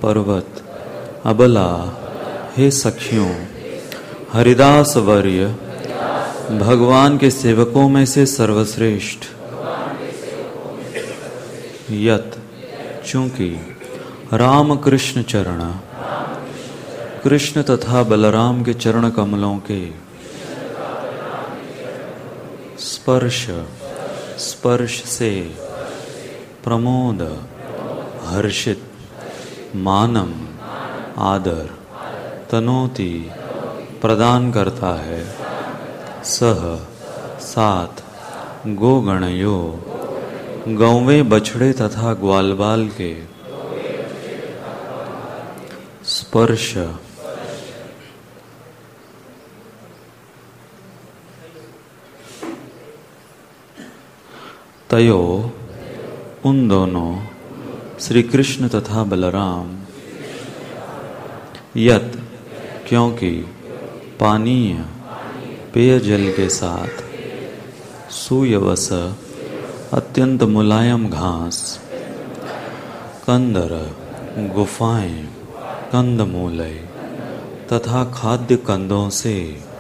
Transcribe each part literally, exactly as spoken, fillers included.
पर्वत अबला हे सखियों, हरिदास वर्य भगवान के सेवकों में से सर्वश्रेष्ठ, यत चूंकि राम कृष्ण चरण कृष्ण तथा बलराम के चरण कमलों के स्पर्श स्पर्श से प्रमोद हर्षित मानम आदर तनोति प्रदान करता है, सह सात गोगणयो गौवें बछड़े तथा ग्वालबाल के स्पर्श तयो उन दोनों श्री कृष्ण तथा बलराम, यत क्योंकि पानीय पेयजल के साथ सुयवस अत्यंत मुलायम घास, कंदर गुफाएं कंदमूलय तथा खाद्य कंदों से।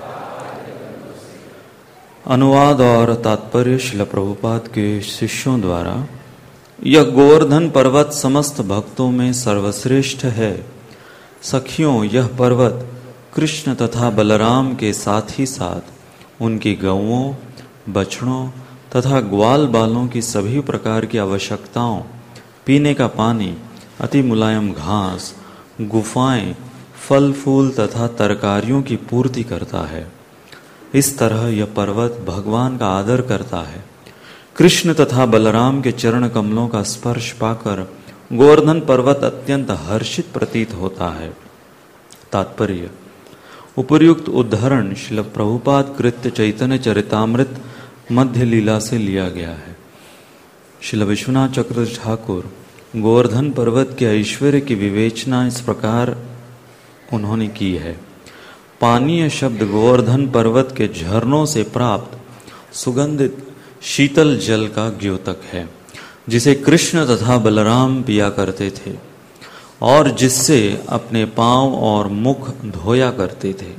अनुवाद और तात्पर्य श्रील प्रभुपाद के शिष्यों द्वारा। यह गोवर्धन पर्वत समस्त भक्तों में सर्वश्रेष्ठ है। सखियों, यह पर्वत कृष्ण तथा बलराम के साथ ही साथ उनकी गौओं, बछड़ों तथा ग्वाल बालों की सभी प्रकार की आवश्यकताओं, पीने का पानी, अति मुलायम घास, गुफाएं, फल फूल तथा तरकारियों की पूर्ति करता है। इस तरह यह पर्वत भगवान का आदर करता है। कृष्ण तथा बलराम के चरण कमलों का स्पर्श पाकर गोवर्धन पर्वत अत्यंत हर्षित प्रतीत होता है। तात्पर्य: उपर्युक्त उद्धरण श्रील प्रभुपाद कृत्य चैतन्य चरितामृत मध्य लीला से लिया गया है। श्रील विश्वनाथ चक्रवर्ती ठाकुर गोवर्धन पर्वत के ऐश्वर्य की विवेचना इस प्रकार उन्होंने की है। पानीय शब्द गोवर्धन पर्वत के झरनों से प्राप्त सुगंधित शीतल जल का द्योतक है, जिसे कृष्ण तथा बलराम पिया करते थे और जिससे अपने पांव और मुख धोया करते थे।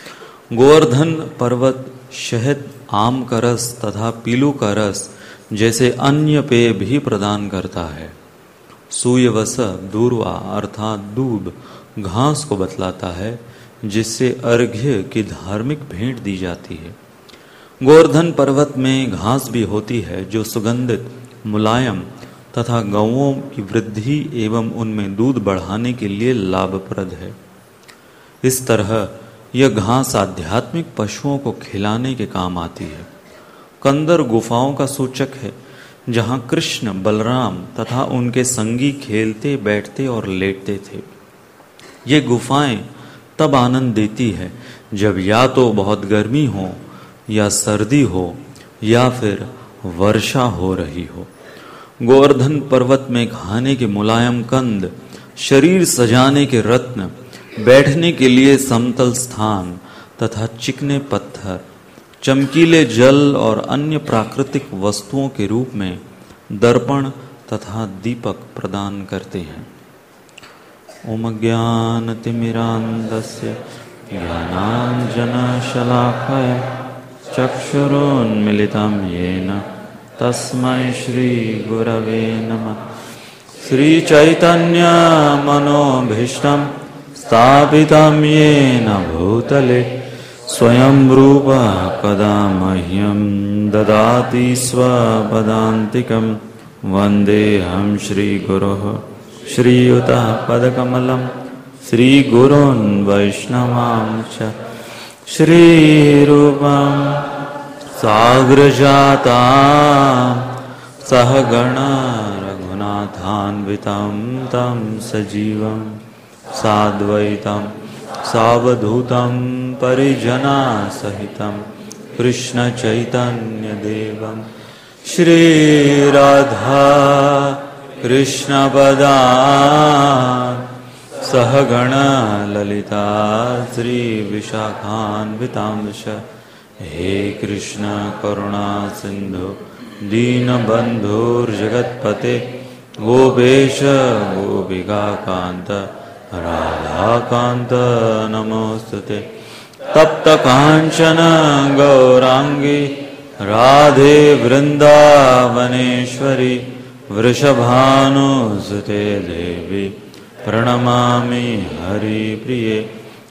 गोवर्धन पर्वत शहद, आम का रस तथा पीलू का रस जैसे अन्य पेय भी प्रदान करता है। सूयवस दूर्वा अर्थात दूब घास को बतलाता है, जिससे अर्घ्य की धार्मिक भेंट दी जाती है। गोवर्धन पर्वत में घास भी होती है जो सुगंधित, मुलायम तथा गौओं की वृद्धि एवं उनमें दूध बढ़ाने के लिए लाभप्रद है। इस तरह यह घास आध्यात्मिक पशुओं को खिलाने के काम आती है। कंदर गुफाओं का सूचक है, जहाँ कृष्ण, बलराम तथा उनके संगी खेलते, बैठते और लेटते थे। ये गुफाएं तब आनंद देती है जब या तो बहुत गर्मी हो या सर्दी हो या फिर वर्षा हो रही हो। गोवर्धन पर्वत में खाने के मुलायम कंद, शरीर सजाने के रत्न, बैठने के लिए समतल स्थान तथा चिकने पत्थर, चमकीले जल और अन्य प्राकृतिक वस्तुओं के रूप में दर्पण तथा दीपक प्रदान करते हैं। ओम ज्ञानतिमिरान्धस्य ज्ञानाञ्जनशलाकया चक्षुरुन्मिलितं येन तस्मै श्रीगुरवे नमः। श्रीचैतन्यमनोभीष्टं स्थापितं येन भूतले स्वयं रूपः कदा मह्यं ददाति स्वपदान्तिकं। वन्देऽहं श्रीगुरोः श्रीयुतः पदकमलं श्रीगुरोन् वैष्णवांश्च। श्रीरूपं साग्रजाता सहगणा रघुनाथान्वितं तं सजीवं साद्वैतं सावधूतं परिजनासहितं कृष्णचैतन्यदेवं श्रीराधा कृष्णपदान् सहगणा ललिता श्रीविशाखान्वितांश। हे कृष्ण करुणा सिंधु दीनबन्धुर्जगत्पते गोपेश गोपिका कांत राधा कांत नमोस्तुते। तप्त कांचन गौरांगी राधे वृंदावनेश्वरी वृषभानुसुते देवी प्रणमामि हरिप्रिये।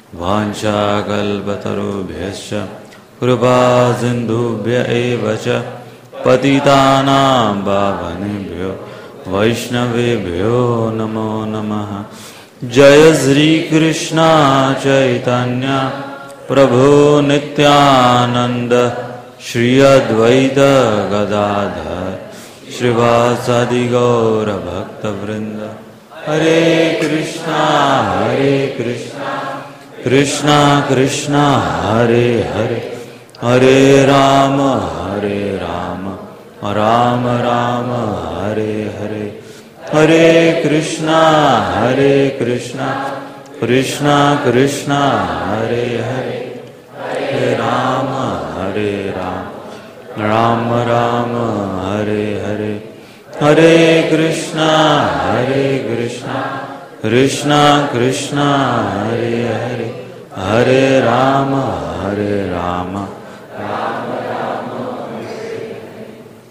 वाञ्छाकल्पतरुभ्यश्च कृपा सिन्धुभ्य एव च पतितानां पावनेभ्यो वैष्णवेभ्यो नमो नमः। जय श्री कृष्ण चैतन्य प्रभु नित्यानंद श्री अद्वैत गदाधर श्रीवासादि गौर भक्त वृंद। हरे कृष्णा हरे कृष्णा कृष्णा कृष्णा हरे हरे हरे राम हरे राम राम राम हरे हरे। हरे कृष्णा हरे कृष्णा कृष्णा कृष्णा हरे हरे हरे राम हरे राम राम राम हरे हरे। हरे कृष्णा हरे कृष्णा कृष्णा कृष्णा हरे हरे हरे राम हरे राम राम राम हरे हरे।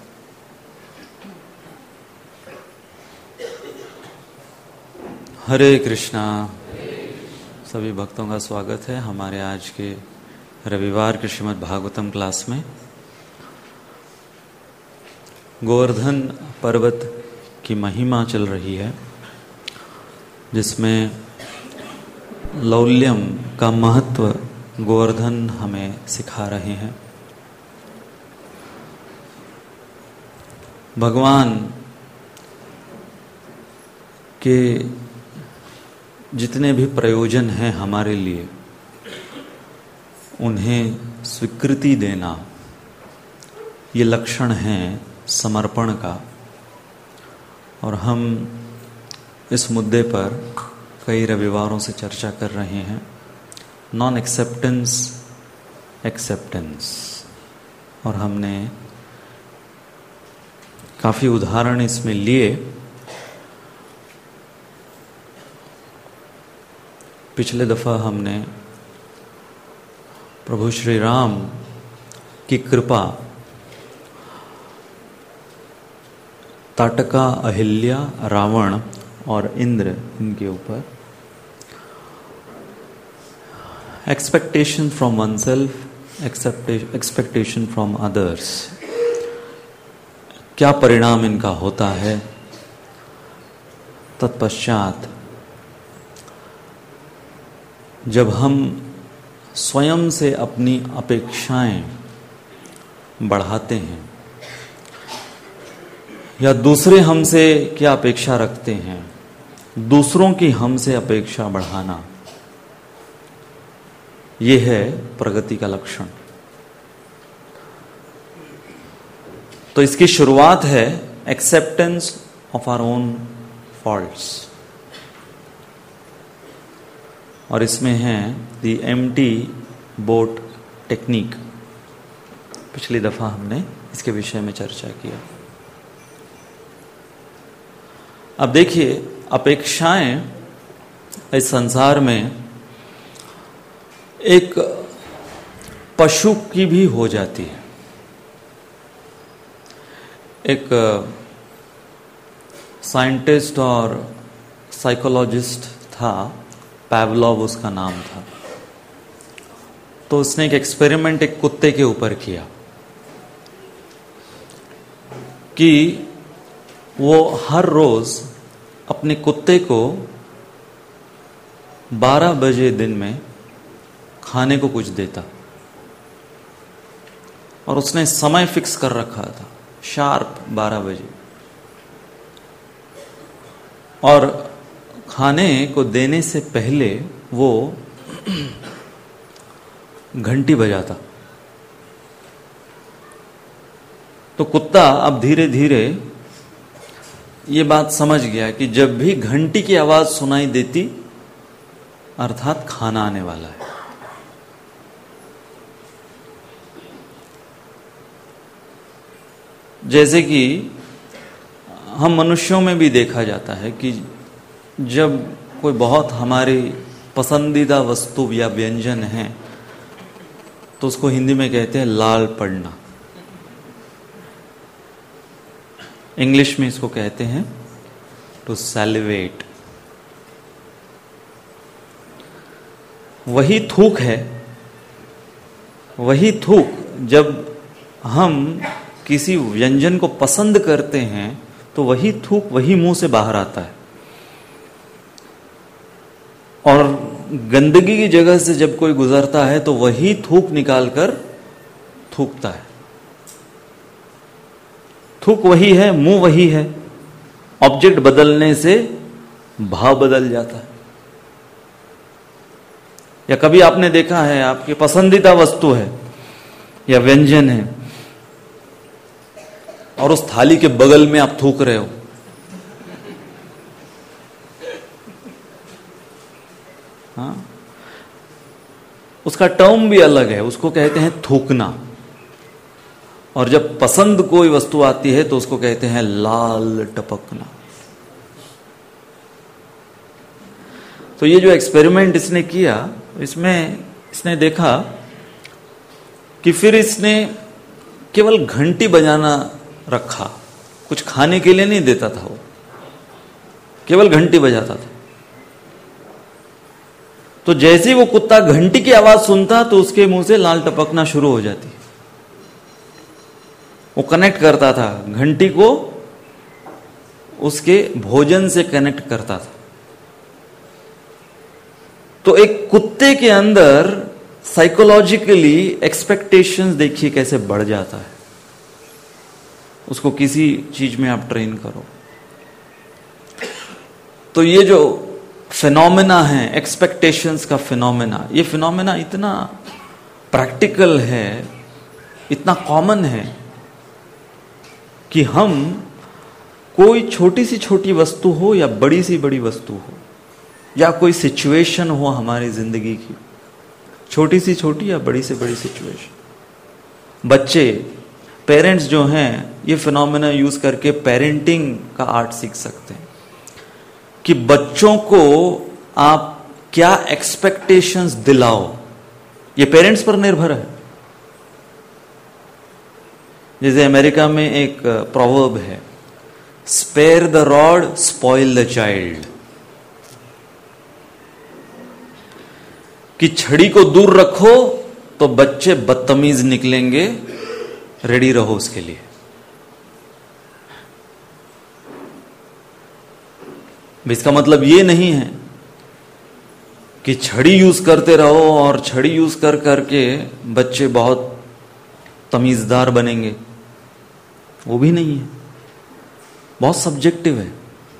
हरे कृष्णा। सभी भक्तों का स्वागत है हमारे आज के रविवार के श्रीमद् भागवतम क्लास में। गोवर्धन पर्वत की महिमा चल रही है, जिसमें लौल्यम का महत्व गोवर्धन हमें सिखा रहे हैं। भगवान के जितने भी प्रयोजन हैं हमारे लिए, उन्हें स्वीकृति देना, ये लक्षण है समर्पण का। और हम इस मुद्दे पर कई रविवारों से चर्चा कर रहे हैं। Non acceptance, acceptance. और हमने काफ़ी उदाहरण इसमें लिए। पिछले दफ़ा हमने प्रभु श्री राम की कृपा, ताटका, अहिल्या, रावण और इंद्र, इनके ऊपर expectation from oneself, expectation from others, क्या परिणाम इनका होता है। तत्पश्चात जब हम स्वयं से अपनी अपेक्षाएं बढ़ाते हैं या दूसरे हमसे क्या अपेक्षा रखते हैं, दूसरों की हमसे अपेक्षा बढ़ाना, ये है प्रगति का लक्षण। तो इसकी शुरुआत है acceptance of our own faults, और इसमें है द एम्प्टी बोट टेक्निक। पिछली दफा हमने इसके विषय में चर्चा किया। अब देखिए, अपेक्षाएं इस संसार में एक पशु की भी हो जाती है। एक साइंटिस्ट और साइकोलॉजिस्ट था, पैवलोव उसका नाम था। तो उसने एक एक्सपेरिमेंट एक कुत्ते के ऊपर किया कि वो हर रोज अपने कुत्ते को बारह बजे दिन में खाने को कुछ देता, और उसने समय फिक्स कर रखा था, शार्प बारह बजे। और खाने को देने से पहले वो घंटी बजाता। तो कुत्ता अब धीरे धीरे ये बात समझ गया कि जब भी घंटी की आवाज सुनाई देती, अर्थात खाना आने वाला है। जैसे कि हम मनुष्यों में भी देखा जाता है कि जब कोई बहुत हमारी पसंदीदा वस्तु या व्यंजन है तो उसको हिंदी में कहते हैं लाल पड़ना, इंग्लिश में इसको कहते हैं टू सैलिवेट। वही थूक है, वही थूक जब हम किसी व्यंजन को पसंद करते हैं तो वही थूक वही मुंह से बाहर आता है। और गंदगी की जगह से जब कोई गुजरता है तो वही थूक निकालकर थूकता है। थूक वही है, मुंह वही है, ऑब्जेक्ट बदलने से भाव बदल जाता है। या कभी आपने देखा है आपकी पसंदीदा वस्तु है या व्यंजन है और उस थाली के बगल में आप थूक रहे हो, हाँ, उसका टर्म भी अलग है, उसको कहते हैं थूकना। और जब पसंद कोई वस्तु आती है तो उसको कहते हैं लाल टपकना। तो ये जो एक्सपेरिमेंट इसने किया, इसमें इसने देखा कि फिर इसने केवल घंटी बजाना रखा, कुछ खाने के लिए नहीं देता था, वो केवल घंटी बजाता था। तो जैसे ही वो कुत्ता घंटी की आवाज सुनता तो उसके मुंह से लाल टपकना शुरू हो जाती। वो कनेक्ट करता था, घंटी को उसके भोजन से कनेक्ट करता था। तो एक कुत्ते के अंदर साइकोलॉजिकली एक्सपेक्टेशंस देखिए कैसे बढ़ जाता है। उसको किसी चीज में आप ट्रेन करो तो ये जो फिनोमेना है, एक्सपेक्टेशंस का फिनोमेना, ये फिनोमेना इतना प्रैक्टिकल है, इतना कॉमन है कि हम कोई छोटी सी छोटी वस्तु हो या बड़ी सी बड़ी वस्तु हो या कोई सिचुएशन हो हमारी जिंदगी की, छोटी सी छोटी या बड़ी से बड़ी सिचुएशन, बच्चे, पेरेंट्स जो हैं ये फिनोमेना यूज करके पेरेंटिंग का आर्ट सीख सकते हैं कि बच्चों को आप क्या एक्सपेक्टेशंस दिलाओ, ये पेरेंट्स पर निर्भर है। जैसे अमेरिका में एक प्रोवर्ब है, spare the rod spoil the child, कि छड़ी को दूर रखो तो बच्चे बदतमीज निकलेंगे, रेडी रहो उसके लिए। इसका मतलब ये नहीं है कि छड़ी यूज करते रहो और छड़ी यूज कर करके बच्चे बहुत तमीजदार बनेंगे, वो भी नहीं है, बहुत सब्जेक्टिव है।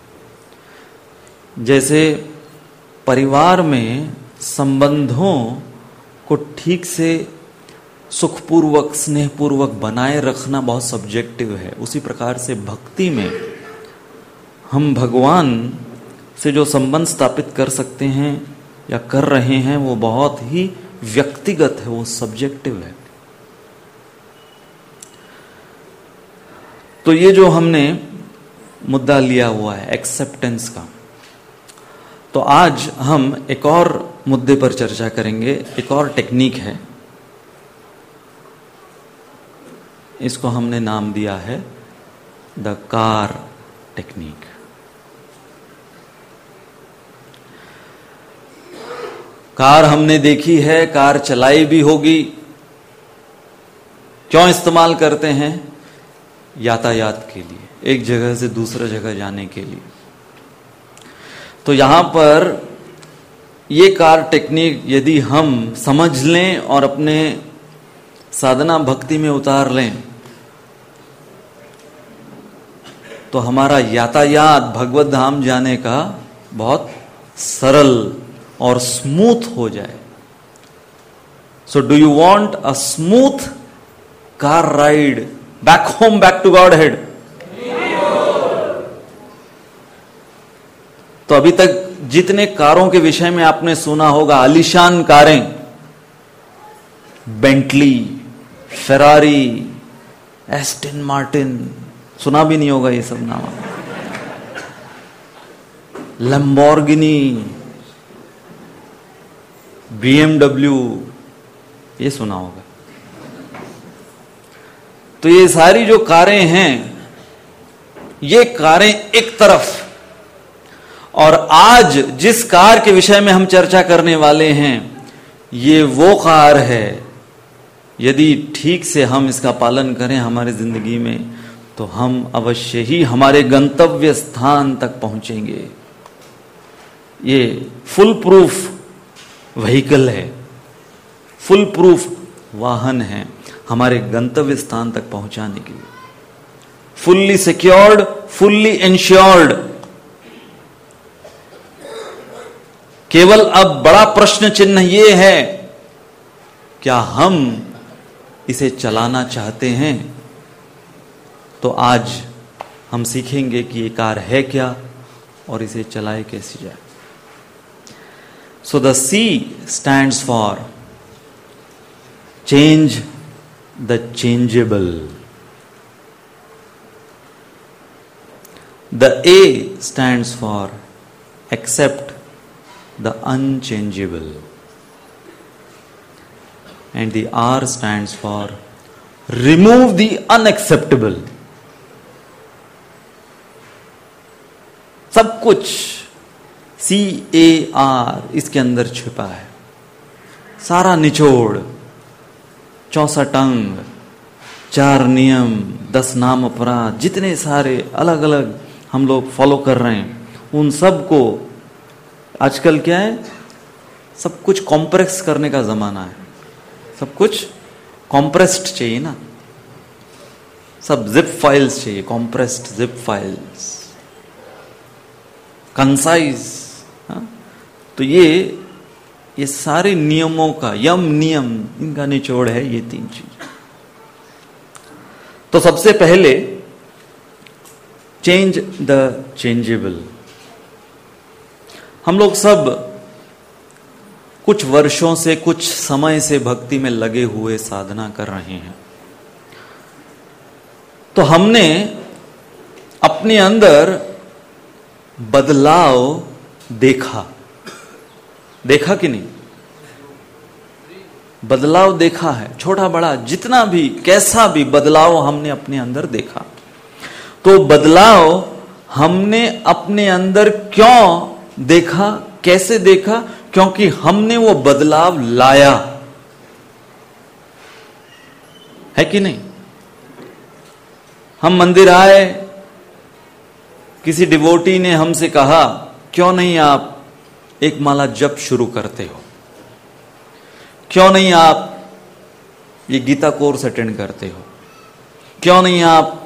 जैसे परिवार में संबंधों को ठीक से सुखपूर्वक स्नेहपूर्वक बनाए रखना बहुत सब्जेक्टिव है, उसी प्रकार से भक्ति में हम भगवान से जो संबंध स्थापित कर सकते हैं या कर रहे हैं वो बहुत ही व्यक्तिगत है, वो सब्जेक्टिव है। तो ये जो हमने मुद्दा लिया हुआ है एक्सेप्टेंस का, तो आज हम एक और मुद्दे पर चर्चा करेंगे, एक और टेक्निक है, इसको हमने नाम दिया है द कार टेक्निक। कार हमने देखी है, कार चलाई भी होगी। क्यों इस्तेमाल करते हैं? यातायात के लिए, एक जगह से दूसरे जगह जाने के लिए। तो यहां पर ये कार टेक्निक यदि हम समझ लें और अपने साधना भक्ति में उतार लें तो हमारा यातायात भगवत धाम जाने का बहुत सरल और स्मूथ हो जाए। So do you want a smooth car ride back home, back to Godhead? तो अभी तक जितने कारों के विषय में आपने सुना होगा, आलीशान कारें, बेंटली, फेरारी, एस्टन मार्टिन, सुना भी नहीं होगा ये सब नाम। लैम्बोर्गिनी, बीएमडब्ल्यू, ये सुना होगा। तो ये सारी जो कारें हैं, ये कारें एक तरफ, और आज जिस कार के विषय में हम चर्चा करने वाले हैं, ये वो कार है, यदि ठीक से हम इसका पालन करें हमारी जिंदगी में, तो हम अवश्य ही हमारे गंतव्य स्थान तक पहुंचेंगे। ये फुल प्रूफ व्हीकल है, फुल प्रूफ वाहन है हमारे गंतव्य स्थान तक पहुंचाने के लिए। Fully secured, fully insured. केवल अब बड़ा प्रश्न चिन्ह यह है, क्या हम इसे चलाना चाहते हैं? तो आज हम सीखेंगे कि ये कार है क्या और इसे चलाए कैसे जाए। So the C stands for change the changeable. The A stands for accept the unchangeable, and the R stands for remove the unacceptable. सब कुछ सी ए आर इसके अंदर छिपा है, सारा निचोड़, चौसठ अंग, चार नियम, दस नाम अपराध, जितने सारे अलग अलग हम लोग फॉलो कर रहे हैं, उन सब को आजकल क्या है, सब कुछ कॉम्प्रेस करने का जमाना है। सब कुछ कॉम्प्रेस्ड चाहिए ना, सब जिप फाइल्स चाहिए, कॉम्प्रेस्ड जिप फाइल्स, कंसाइज। तो ये ये सारे नियमों का, यम नियम, इनका निचोड़ है ये तीन चीज। तो सबसे पहले चेंज द चेंजेबल। हम लोग सब कुछ वर्षों से, कुछ समय से भक्ति में लगे हुए साधना कर रहे हैं। तो हमने अपने अंदर बदलाव देखा, देखा कि नहीं? बदलाव देखा है, छोटा बड़ा जितना भी, कैसा भी बदलाव हमने अपने अंदर देखा। तो बदलाव हमने अपने अंदर क्यों देखा, कैसे देखा? क्योंकि हमने वो बदलाव लाया है कि नहीं? हम मंदिर आए, किसी डिवोटी ने हमसे कहा, क्यों नहीं आप एक माला जप शुरू करते हो, क्यों नहीं आप ये गीता कोर्स अटेंड करते हो, क्यों नहीं आप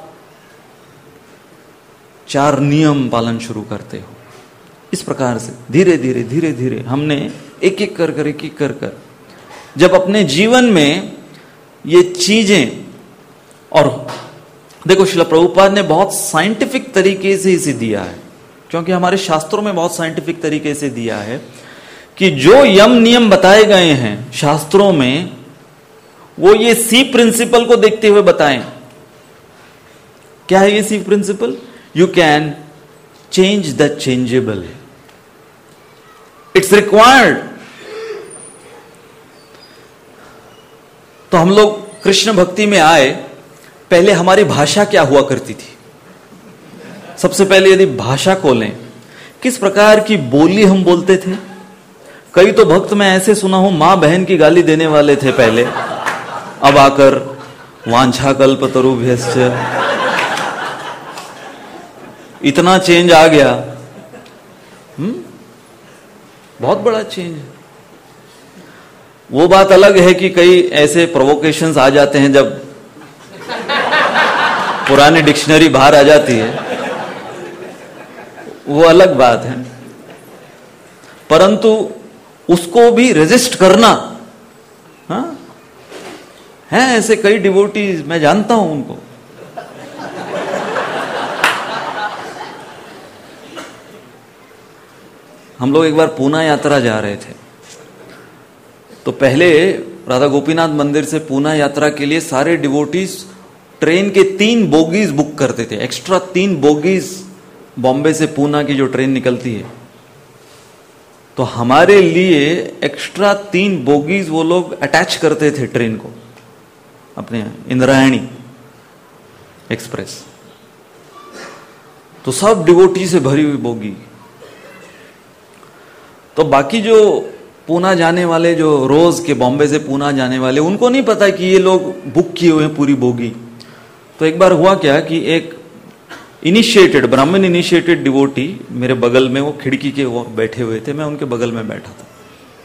चार नियम पालन शुरू करते हो। इस प्रकार से धीरे धीरे धीरे धीरे हमने एक एक कर कर एक एक कर कर जब अपने जीवन में ये चीजें, और देखो श्रील प्रभुपाद ने बहुत साइंटिफिक तरीके से इसे दिया है, क्योंकि हमारे शास्त्रों में बहुत साइंटिफिक तरीके से दिया है कि जो यम नियम बताए गए हैं शास्त्रों में, वो ये सी प्रिंसिपल को देखते हुए बताएं। क्या है ये C principle? You can change the changeable, it's required. तो हम लोग कृष्ण भक्ति में आए, पहले हमारी भाषा क्या हुआ करती थी? सबसे पहले यदि भाषा को लें, किस प्रकार की बोली हम बोलते थे? कई तो भक्त मैं ऐसे सुना हूं, मां बहन की गाली देने वाले थे पहले, अब आकर वांछा कल्पतरुभ्यश्च, इतना चेंज आ गया। हम्म बहुत बड़ा चेंज है। वो बात अलग है कि कई ऐसे प्रोवोकेशंस आ जाते हैं जब पुरानी डिक्शनरी बाहर आ जाती है, वो अलग बात है, परंतु उसको भी रेजिस्ट करना, हाँ है ऐसे कई डिवोटीज, मैं जानता हूं उनको। हम लोग एक बार पूना यात्रा जा रहे थे, तो पहले राधा गोपीनाथ मंदिर से पूना यात्रा के लिए सारे डिवोटीज ट्रेन के तीन बोगीज बुक करते थे, एक्स्ट्रा तीन बोगीज बॉम्बे से पूना की जो ट्रेन निकलती है तो हमारे लिए एक्स्ट्रा तीन बोगीज वो लोग अटैच करते थे ट्रेन को, अपने इंद्रायणी एक्सप्रेस। तो सब डिवोटी से भरी हुई बोगी। तो बाकी जो पूना जाने वाले, जो रोज के बॉम्बे से पूना जाने वाले, उनको नहीं पता कि ये लोग बुक किए हुए हैं पूरी बोगी। तो एक बार हुआ क्या कि एक इनिशिएटेड, ब्राह्मण इनिशिएटेड डिवोटी मेरे बगल में, वो खिड़की के वो बैठे हुए थे, मैं उनके बगल में बैठा था।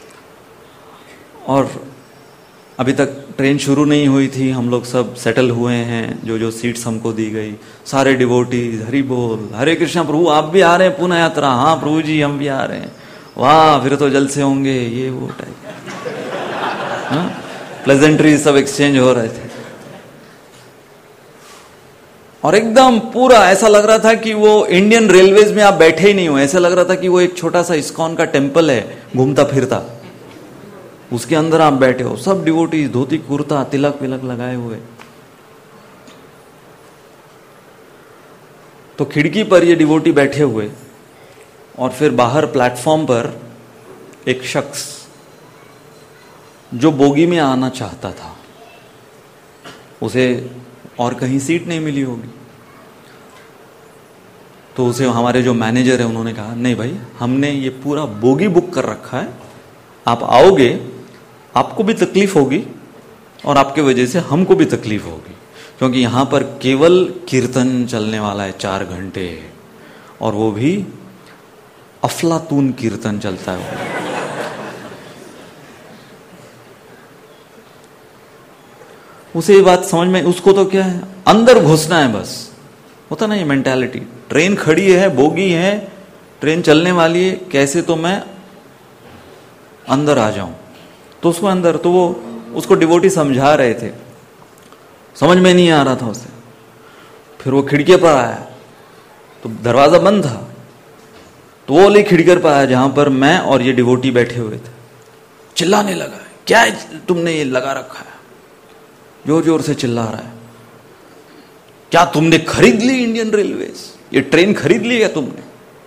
और अभी तक ट्रेन शुरू नहीं हुई थी, हम लोग सब सेटल हुए हैं, जो जो सीट्स हमको दी गई, सारे डिवोटीज हरि बोल, हरे कृष्णा प्रभु आप भी आ रहे हैं पुना यात्रा? हाँ प्रभु जी हम भी आ रहे हैं। वाह फिर तो जलसे होंगे, ये वो टाइप, हाँ प्लेजेंट्री सब एक्सचेंज हो रहे थे। और एकदम पूरा ऐसा लग रहा था कि वो इंडियन रेलवेज में आप बैठे ही नहीं हो, ऐसा लग रहा था कि वो एक छोटा सा इस्कॉन का टेम्पल है घूमता फिरता, उसके अंदर आप बैठे हो। सब डिवोटी धोती कुर्ता तिलक विलक लगाए हुए। तो खिड़की पर ये डिवोटी बैठे हुए, और फिर बाहर प्लेटफॉर्म पर एक शख्स जो बोगी में आना चाहता था, उसे और कहीं सीट नहीं मिली होगी, तो उसे हमारे जो मैनेजर है उन्होंने कहा नहीं भाई हमने ये पूरा बोगी बुक कर रखा है, आप आओगे आपको भी तकलीफ होगी और आपके वजह से हमको भी तकलीफ होगी, क्योंकि यहां पर केवल कीर्तन चलने वाला है चार घंटे, और वो भी अफलातून कीर्तन चलता है। उसे ये बात समझ में, उसको तो क्या है अंदर घुसना है बस, होता ना ये मेंटालिटी। ट्रेन खड़ी है, बोगी है, ट्रेन चलने वाली है, कैसे तो मैं अंदर आ जाऊं। तो उसको अंदर, तो वो उसको डिवोटी समझा रहे थे, समझ में नहीं आ रहा था उसे। फिर वो खिड़की पर आया तो दरवाजा बंद था, तो वो वाली खिड़की पर आया जहां पर मैं और ये डिवोटी बैठे हुए थे। चिल्लाने लगा, क्या है तुमने ये लगा रखा है, जोर जोर से चिल्ला रहा है, क्या तुमने खरीद ली इंडियन रेलवेज, ये ट्रेन खरीद ली है तुमने?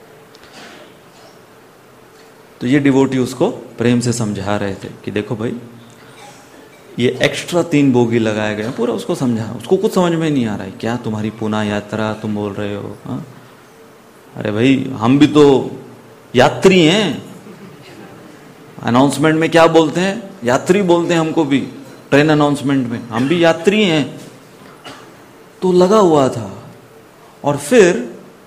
तो ये डिवोटी उसको प्रेम से समझा रहे थे कि देखो भाई ये एक्स्ट्रा तीन बोगी लगाए गए, पूरा उसको समझा। उसको कुछ समझ में नहीं आ रहा है, क्या तुम्हारी पुना यात्रा तुम बोल रहे हो? हा? अरे भाई हम भी तो यात्री हैं, अनाउंसमेंट में क्या बोलते हैं, यात्री बोलते हैं हमको भी, ट्रेन अनाउंसमेंट में हम भी यात्री हैं। तो लगा हुआ था, और फिर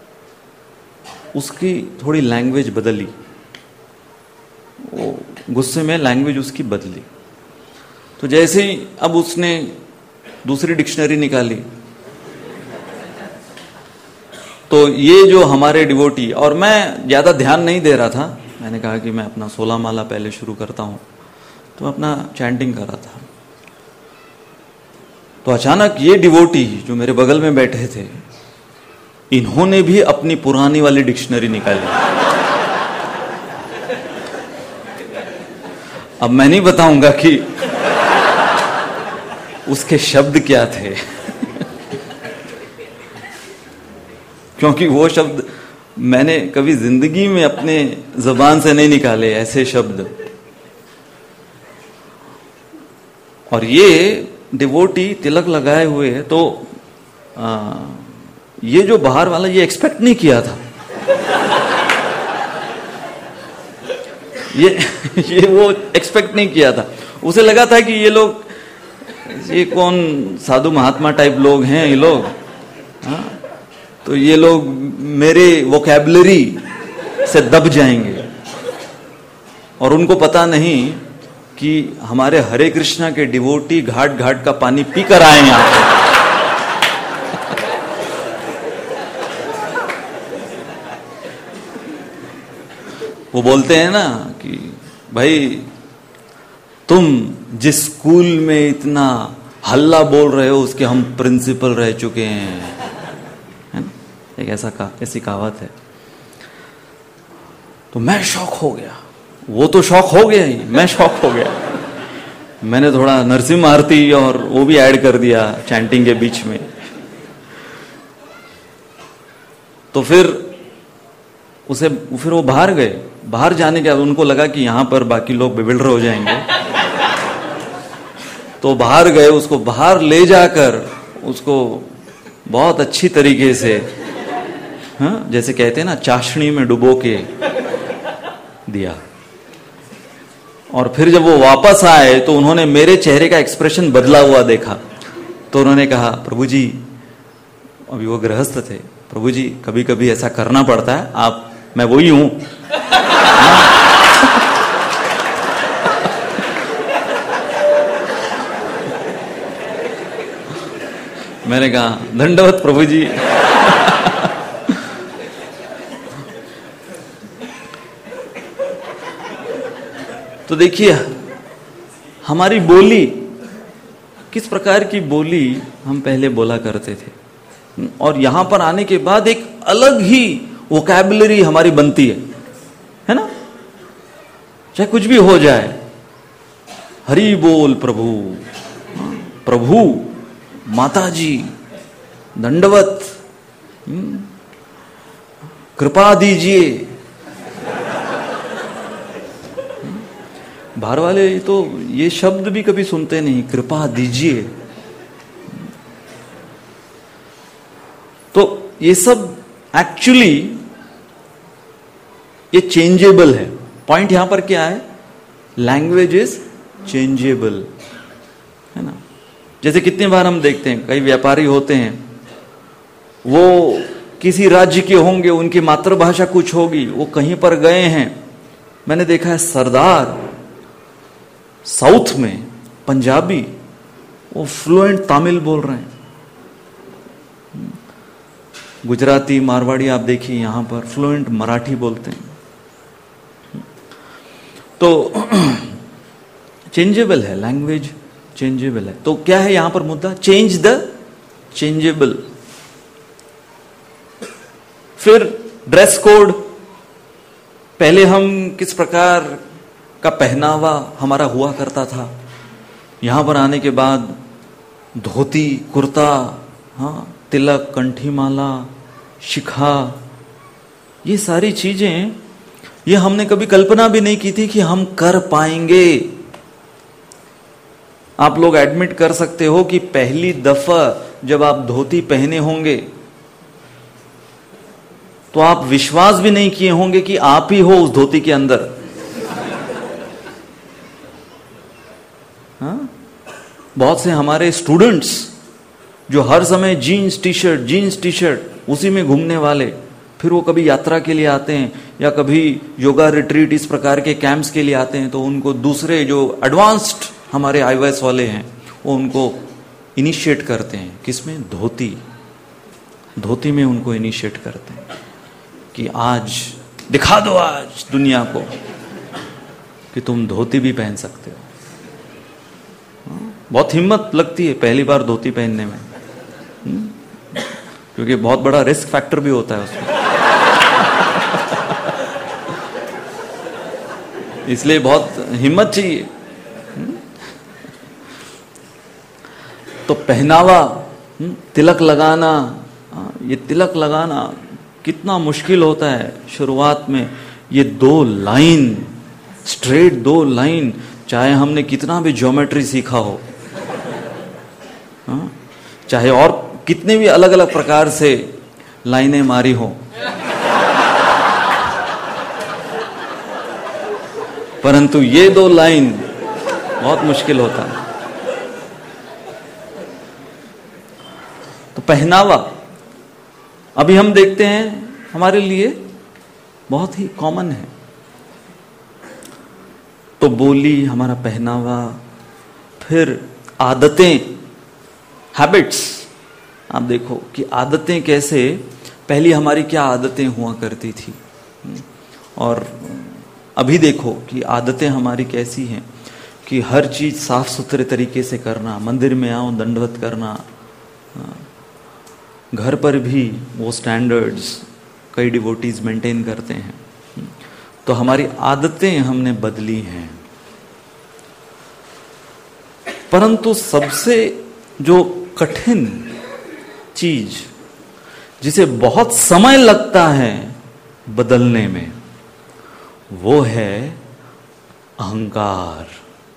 उसकी थोड़ी लैंग्वेज बदली, वो गुस्से में लैंग्वेज उसकी बदली। तो जैसे ही अब उसने दूसरी डिक्शनरी निकाली, तो ये जो हमारे डिवोटी, और मैं ज्यादा ध्यान नहीं दे रहा था, मैंने कहा कि मैं अपना सोलह माला पहले शुरू करता हूं, तो अपना चैंटिंग कर रहा था। तो अचानक ये डिवोटी जो मेरे बगल में बैठे थे, इन्होंने भी अपनी पुरानी वाली डिक्शनरी निकाली। अब मैं नहीं बताऊंगा कि उसके शब्द क्या थे, क्योंकि वो शब्द मैंने कभी जिंदगी में अपने जबान से नहीं निकाले ऐसे शब्द। और ये डिवोटी तिलक लगाए हुए है, तो आ, ये जो बाहर वाला ये एक्सपेक्ट नहीं किया था। ये ये वो एक्सपेक्ट नहीं किया था। उसे लगा था कि ये लोग, ये कौन साधु महात्मा टाइप लोग हैं ये लोग, हाँ तो ये लोग मेरे वोकैबुलरी से दब जाएंगे, और उनको पता नहीं कि हमारे हरे कृष्णा के डिवोटी घाट घाट का पानी पी कर आए यहाँ। वो बोलते हैं ना कि भाई तुम जिस स्कूल में इतना हल्ला बोल रहे हो उसके हम प्रिंसिपल रह चुके हैं, है ना, एक ऐसा का ऐसी कहावत है। तो मैं शॉक हो गया, वो तो शॉक हो गया ही, मैं शॉक हो गया। मैंने थोड़ा नरसिम्हा आरती और वो भी ऐड कर दिया चैंटिंग के बीच में। तो फिर उसे फिर वो बाहर गए, बाहर जाने के बाद उनको लगा कि यहां पर बाकी लोग बेविल्डर हो जाएंगे, तो बाहर गए, उसको बाहर ले जाकर उसको बहुत अच्छी तरीके से, हाँ, जैसे कहते हैं ना, चाशनी में डुबो के दिया। और फिर जब वो वापस आए तो उन्होंने मेरे चेहरे का एक्सप्रेशन बदला हुआ देखा, तो उन्होंने कहा, प्रभु जी, अभी वो गृहस्थ थे, प्रभु जी कभी कभी ऐसा करना पड़ता है, आप, मैं वही हूं। मैंने कहा, दंडवत प्रभु जी। तो देखिए हमारी बोली, किस प्रकार की बोली हम पहले बोला करते थे, और यहां पर आने के बाद एक अलग ही वोकैबुलरी हमारी बनती है, है ना। चाहे कुछ भी हो जाए, हरि बोल प्रभु, प्रभु, माता जी, दंडवत, कृपा दीजिए। बाहर वाले तो ये शब्द भी कभी सुनते नहीं, कृपा दीजिए। तो ये सब एक्चुअली ये चेंजेबल है। पॉइंट यहां पर क्या है, लैंग्वेज इज चेंजेबल, है ना। जैसे कितनी बार हम देखते हैं, कई व्यापारी होते हैं, वो किसी राज्य के होंगे, उनकी मातृभाषा कुछ होगी, वो कहीं पर गए हैं, मैंने देखा है सरदार साउथ में पंजाबी, वो फ्लुएंट तमिल बोल रहे हैं। गुजराती, मारवाड़ी आप देखिए यहां पर फ्लुएंट मराठी बोलते हैं। तो चेंजेबल है, लैंग्वेज चेंजेबल है। तो क्या है यहां पर मुद्दा, चेंज द चेंजेबल। फिर ड्रेस कोड, पहले हम किस प्रकार का पहनावा हमारा हुआ करता था, यहां पर आने के बाद धोती, कुर्ता, हाँ, तिलक, कंठी माला, शिखा, ये सारी चीजें, ये हमने कभी कल्पना भी नहीं की थी कि हम कर पाएंगे। आप लोग एडमिट कर सकते हो कि पहली दफा जब आप धोती पहने होंगे तो आप विश्वास भी नहीं किए होंगे कि आप ही हो उस धोती के अंदर। हाँ? बहुत से हमारे स्टूडेंट्स जो हर समय jeans T shirt jeans T shirt उसी में घूमने वाले, फिर वो कभी यात्रा के लिए आते हैं या कभी योगा रिट्रीट इस प्रकार के कैंप्स के लिए आते हैं, तो उनको दूसरे जो एडवांस्ड हमारे आईवाईएस वाले हैं वो उनको इनिशिएट करते हैं, किसमें, धोती, धोती में उनको इनिशिएट करते हैं कि आज दिखा दो आज दुनिया को कि तुम धोती भी पहन सकते हो। बहुत हिम्मत लगती है पहली बार धोती पहनने में, क्योंकि बहुत बड़ा रिस्क फैक्टर भी होता है उसमें। इसलिए बहुत हिम्मत चाहिए। तो पहनावा, तिलक लगाना, ये तिलक लगाना कितना मुश्किल होता है शुरुआत में। ये दो लाइन, स्ट्रेट दो लाइन, चाहे हमने कितना भी ज्योमेट्री सीखा हो, हाँ? चाहे और कितने भी अलग अलग प्रकार से लाइनें मारी हो, परंतु ये दो लाइन बहुत मुश्किल होता है। तो पहनावा अभी हम देखते हैं हमारे लिए बहुत ही कॉमन है। तो बोली, हमारा पहनावा, फिर आदतें, हैबिट्स। आप देखो कि आदतें कैसे, पहली हमारी क्या आदतें हुआ करती थी, और अभी देखो कि आदतें हमारी कैसी हैं कि हर चीज साफ सुथरे तरीके से करना, मंदिर में आओ दंडवत करना, घर पर भी वो स्टैंडर्ड्स कई डिवोटीज मेंटेन करते हैं। तो हमारी आदतें हमने बदली हैं। परंतु सबसे जो कठिन चीज, जिसे बहुत समय लगता है बदलने में, वो है अहंकार।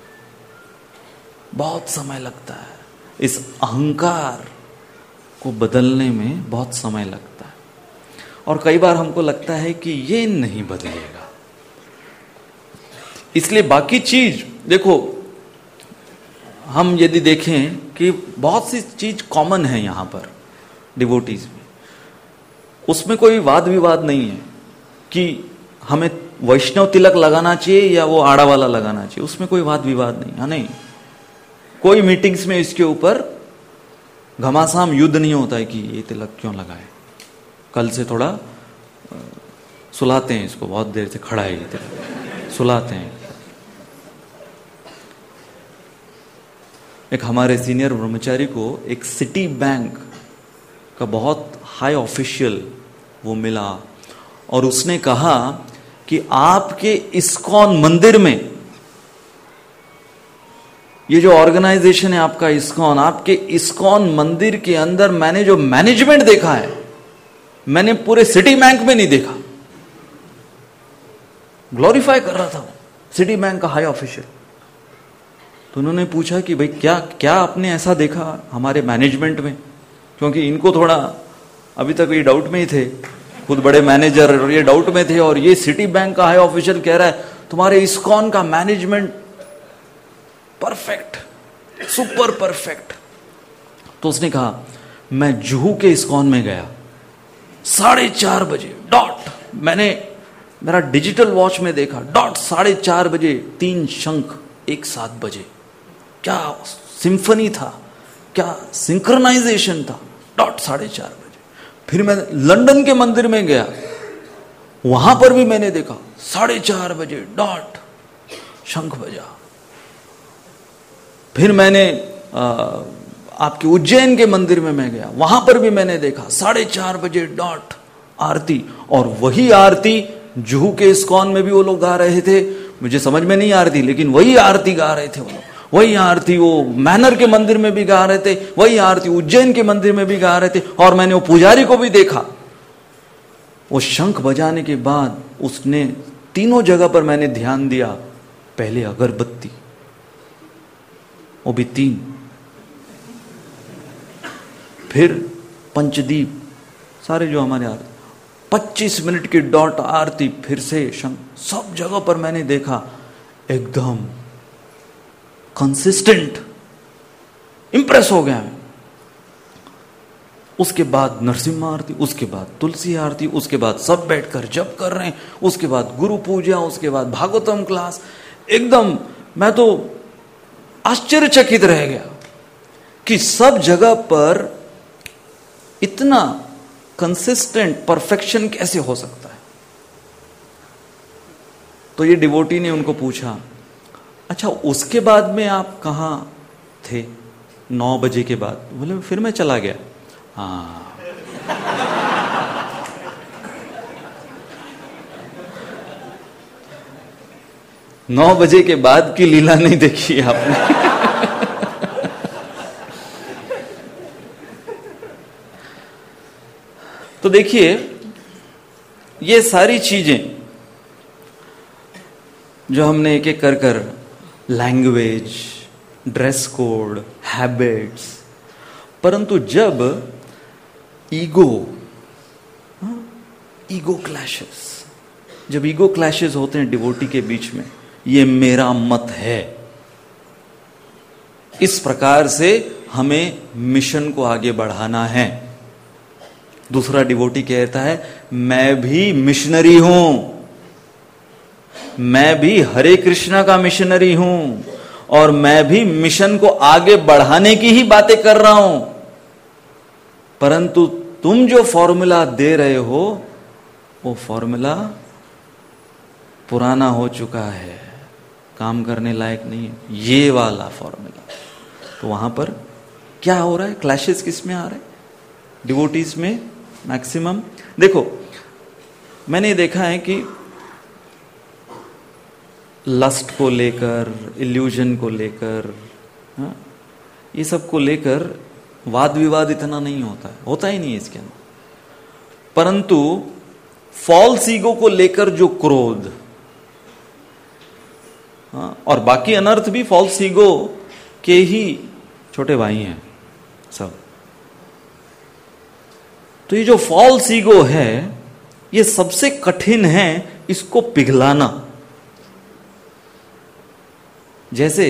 बहुत समय लगता है, इस अहंकार को बदलने में बहुत समय लगता है। और कई बार हमको लगता है कि ये नहीं बदलेगा, इसलिए बाकी चीज देखो, हम यदि देखें कि बहुत सी चीज कॉमन है यहां पर डिवोटीज में, उसमें कोई वाद विवाद नहीं है कि हमें वैष्णव तिलक लगाना चाहिए या वो आड़ा वाला लगाना चाहिए, उसमें कोई वाद विवाद नहीं है। नहीं, कोई मीटिंग्स में इसके ऊपर घमासान युद्ध नहीं होता है कि ये तिलक क्यों लगाए, कल से थोड़ा सुलाते हैं इसको, बहुत देर से खड़ा है ये तिलक, सुलाते हैं। एक हमारे सीनियर ब्रह्मचारी को एक सिटी बैंक का बहुत हाई ऑफिशियल वो मिला और उसने कहा कि आपके इस्कॉन मंदिर में, ये जो ऑर्गेनाइजेशन है आपका इस्कॉन, आपके इस्कॉन मंदिर के अंदर मैंने जो मैनेजमेंट देखा है, मैंने पूरे सिटी बैंक में नहीं देखा। ग्लोरीफाई कर रहा था वो सिटी बैंक का हाई ऑफिशियल। तो उन्होंने पूछा कि भाई क्या क्या आपने ऐसा देखा हमारे मैनेजमेंट में, क्योंकि इनको थोड़ा अभी तक ये डाउट में ही थे, खुद बड़े मैनेजर और ये डाउट में थे, और ये सिटी बैंक का हाई ऑफिशियल कह रहा है तुम्हारे इस्कॉन का मैनेजमेंट परफेक्ट, सुपर परफेक्ट। तो उसने कहा मैं जुहू के इस्कॉन में गया, साढ़े चार बजे डॉट, मैंने मेरा डिजिटल वॉच में देखा, डॉट साढ़े चार बजे तीन शंख एक साथ बजे। क्या सिम्फनी था, क्या सिंक्रोनाइजेशन था, डॉट साढ़े चार बजे। फिर मैं लंदन के मंदिर में गया, वहां पर भी मैंने देखा साढ़े चार बजे डॉट शंख बजा। फिर मैंने आ, आपके उज्जैन के मंदिर में मैं गया, वहां पर भी मैंने देखा साढ़े चार बजे डॉट आरती, और वही आरती जुहू के इस्कॉन में भी वो लोग गा रहे थे। मुझे समझ में नहीं आ रही थी, लेकिन वही आरती गा रहे थे वो लोग, वही आरती वो मैनर के मंदिर में भी गा रहे थे, वही आरती उज्जैन के मंदिर में भी गा रहे थे। और मैंने वो पुजारी को भी देखा, वो शंख बजाने के बाद उसने तीनों जगह पर मैंने ध्यान दिया, पहले अगरबत्ती, वो भी तीन, फिर पंचदीप, सारे जो हमारे आरती, पच्चीस मिनट की डॉट आरती, फिर से शंख, सब जगह पर मैंने देखा एकदम कंसिस्टेंट। इंप्रेस हो गया मैं। उसके बाद नरसिम्हा आरती, उसके बाद तुलसी आरती, उसके बाद सब बैठकर जप कर रहे हैं, उसके बाद गुरु पूजा, उसके बाद भागवतम क्लास। एकदम मैं तो आश्चर्यचकित रह गया कि सब जगह पर इतना कंसिस्टेंट परफेक्शन कैसे हो सकता है। तो ये डिवोटी ने उनको पूछा, अच्छा उसके बाद में आप कहां थे? नौ बजे के बाद? बोले फिर मैं चला गया। हाँ, नौ बजे के बाद की लीला नहीं देखी आपने। तो देखिए, ये सारी चीजें जो हमने एक एक कर कर, लैंग्वेज, ड्रेस कोड, हैबिट्स, परंतु जब ईगो ईगो क्लैशेस जब ईगो क्लैशेस होते हैं डिवोटी के बीच में, ये मेरा मत है, इस प्रकार से हमें मिशन को आगे बढ़ाना है। दूसरा डिवोटी कहता है मैं भी मिशनरी हूं, मैं भी हरे कृष्णा का मिशनरी हूं, और मैं भी मिशन को आगे बढ़ाने की ही बातें कर रहा हूं, परंतु तुम जो फॉर्मूला दे रहे हो वो फॉर्मूला पुराना हो चुका है, काम करने लायक नहीं है, ये वाला फॉर्मूला। तो वहां पर क्या हो रहा है? क्लैशेस किस में आ रहे हैं? डिवोटीज में मैक्सिमम। देखो, मैंने देखा है कि लस्ट को लेकर, इल्यूजन को लेकर, हाँ, ये सब को लेकर वाद विवाद इतना नहीं होता है, होता ही नहीं है इसके अंदर। परंतु फॉल्स ईगो को लेकर जो क्रोध, हाँ, और बाकी अनर्थ भी फॉल्स ईगो के ही छोटे भाई हैं सब। तो ये जो फॉल्स ईगो है ये सबसे कठिन है इसको पिघलाना। जैसे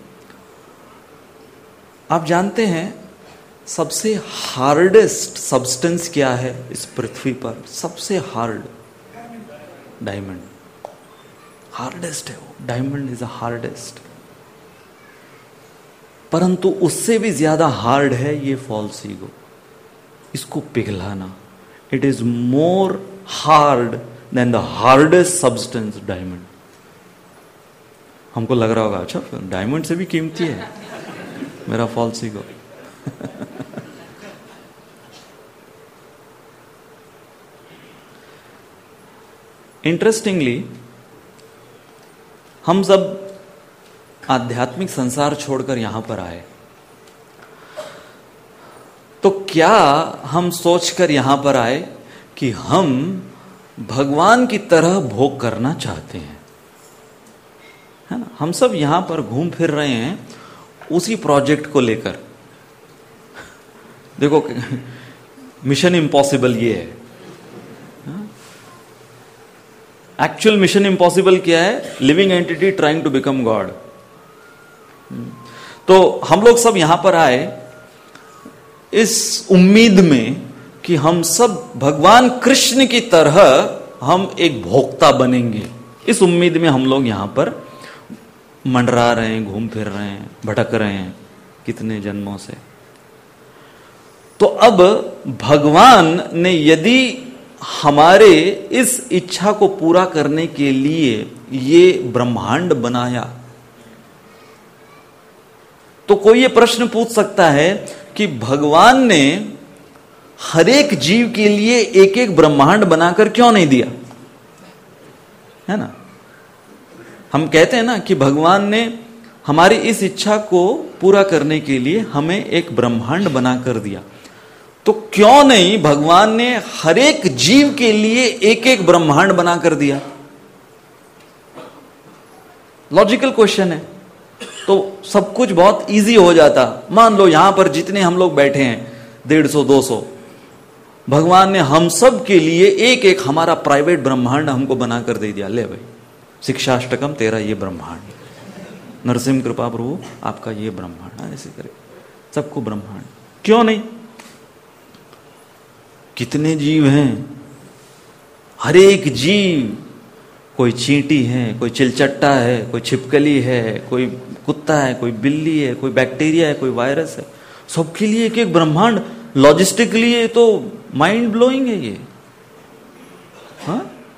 आप जानते हैं सबसे हार्डेस्ट सब्सटेंस क्या है इस पृथ्वी पर? सबसे हार्ड डायमंड। हार्डेस्ट है वो, डायमंड इज अ हार्डेस्ट। परंतु उससे भी ज्यादा हार्ड है ये फॉल्स ईगो। इसको पिघलाना, it is more hard than the hardest substance diamond. हमको लग रहा होगा अच्छा डायमंड से भी कीमती है मेरा फॉल्स ईगो। इंटरेस्टिंगली हम सब आध्यात्मिक संसार छोड़कर यहां पर आए, तो क्या हम सोचकर यहां पर आए कि हम भगवान की तरह भोग करना चाहते हैं? है ना? हम सब यहां पर घूम फिर रहे हैं उसी प्रोजेक्ट को लेकर। देखो मिशन इम्पॉसिबल ये है। एक्चुअल मिशन इम्पॉसिबल क्या है? Living entity trying to become God. तो हम लोग सब यहां पर आए इस उम्मीद में कि हम सब भगवान कृष्ण की तरह हम एक भोक्ता बनेंगे। इस उम्मीद में हम लोग यहां पर मंडरा रहे हैं, घूम फिर रहे हैं, भटक रहे हैं कितने जन्मों से। तो अब भगवान ने यदि हमारे इस इच्छा को पूरा करने के लिए ये ब्रह्मांड बनाया, तो कोई ये प्रश्न पूछ सकता है कि भगवान ने हर एक जीव के लिए एक एक ब्रह्मांड बनाकर क्यों नहीं दिया? है ना? हम कहते हैं ना कि भगवान ने हमारी इस इच्छा को पूरा करने के लिए हमें एक ब्रह्मांड बनाकर दिया। तो क्यों नहीं भगवान ने हर एक जीव के लिए एक एक ब्रह्मांड बनाकर दिया? लॉजिकल क्वेश्चन है। तो सब कुछ बहुत इजी हो जाता। मान लो यहां पर जितने हम लोग बैठे हैं, डेढ़ सौ दो सौ, भगवान ने हम सब के लिए एक एक हमारा प्राइवेट ब्रह्मांड हमको बनाकर दे दिया। ले भाई शिक्षाष्टकम तेरा ये ब्रह्मांड, नरसिंह कृपा प्रभु आपका ये ब्रह्मांड, ऐसे करे सबको ब्रह्मांड। क्यों नहीं? कितने जीव हैं, हर एक जीव, कोई चींटी है, कोई चिलचट्टा है, कोई छिपकली है, कोई कुत्ता है, कोई बिल्ली है, कोई बैक्टीरिया है, कोई वायरस है, सबके लिए एक एक ब्रह्मांड। लॉजिस्टिकली ये तो माइंड ब्लोइंग है ये, हाँ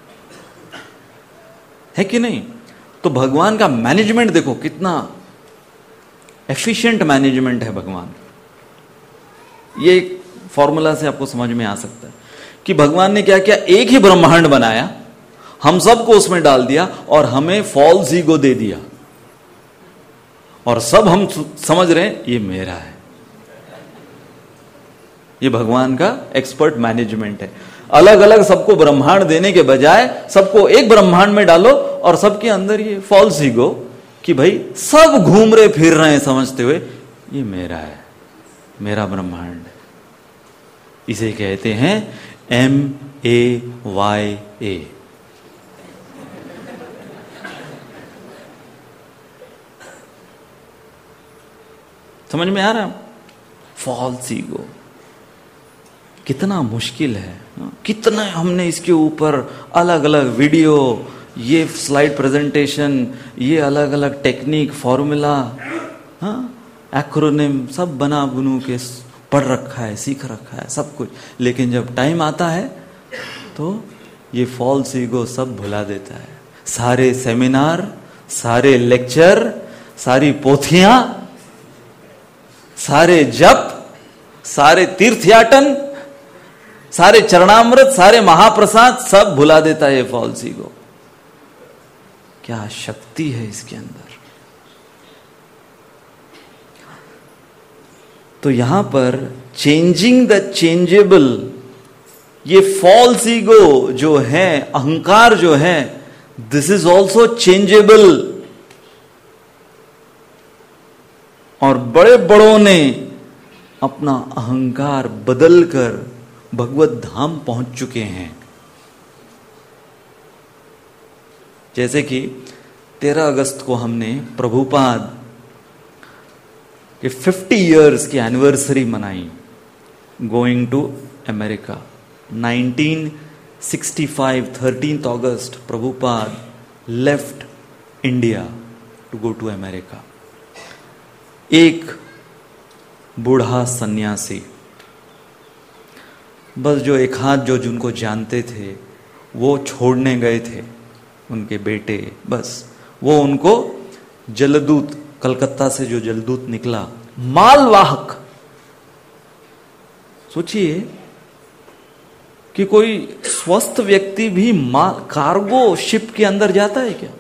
है कि नहीं? तो भगवान का मैनेजमेंट देखो कितना एफिशिएंट मैनेजमेंट है भगवान। ये एक फॉर्मूला से आपको समझ में आ सकता है कि भगवान ने क्या किया, एक ही ब्रह्मांड बनाया, हम सबको उसमें डाल दिया और हमें फॉल्स ईगो दे दिया, और सब हम समझ रहे हैं ये मेरा है। ये भगवान का एक्सपर्ट मैनेजमेंट है। अलग अलग सबको ब्रह्मांड देने के बजाय सबको एक ब्रह्मांड में डालो और सबके अंदर ये फॉल्स ईगो कि भाई सब घूम रहे फिर रहे हैं समझते हुए ये मेरा है, मेरा ब्रह्मांड। इसे कहते हैं एम ए वाई ए। समझ में आ रहा है? फॉल्स ईगो कितना मुश्किल है, कितना हमने इसके ऊपर अलग अलग वीडियो, ये स्लाइड प्रेजेंटेशन, ये अलग अलग टेक्निक, फॉर्मूला, हाँ एक्रोनिम सब बना बुनू के पढ़ रखा है, सीख रखा है सब कुछ। लेकिन जब टाइम आता है तो ये फॉल्स ईगो सब भुला देता है। सारे सेमिनार, सारे लेक्चर, सारी पोथियां, सारे जप, सारे तीर्थयाटन, सारे चरणामृत, सारे महाप्रसाद सब भुला देता है ये फॉल्स ईगो। क्या शक्ति है इसके अंदर। तो यहां पर चेंजिंग द चेंजेबल, ये फॉल्स ईगो जो है, अहंकार जो है, दिस इज ऑल्सो चेंजेबल। और बड़े बड़ों ने अपना अहंकार बदलकर भगवत धाम पहुंच चुके हैं। जैसे कि तेरह अगस्त को हमने प्रभुपाद के पचास इयर्स की एनिवर्सरी मनाई, going to America. Nineteen sixty five thirteenth August Prabhupada left India to go to America. एक बूढ़ा सन्यासी, बस जो एक हाथ जो जिनको जानते थे वो छोड़ने गए थे, उनके बेटे, बस वो उनको जलदूत, कलकत्ता से जो जलदूत निकला, मालवाहक। सोचिए कि कोई स्वस्थ व्यक्ति भी माल कार्गो शिप के अंदर जाता है क्या?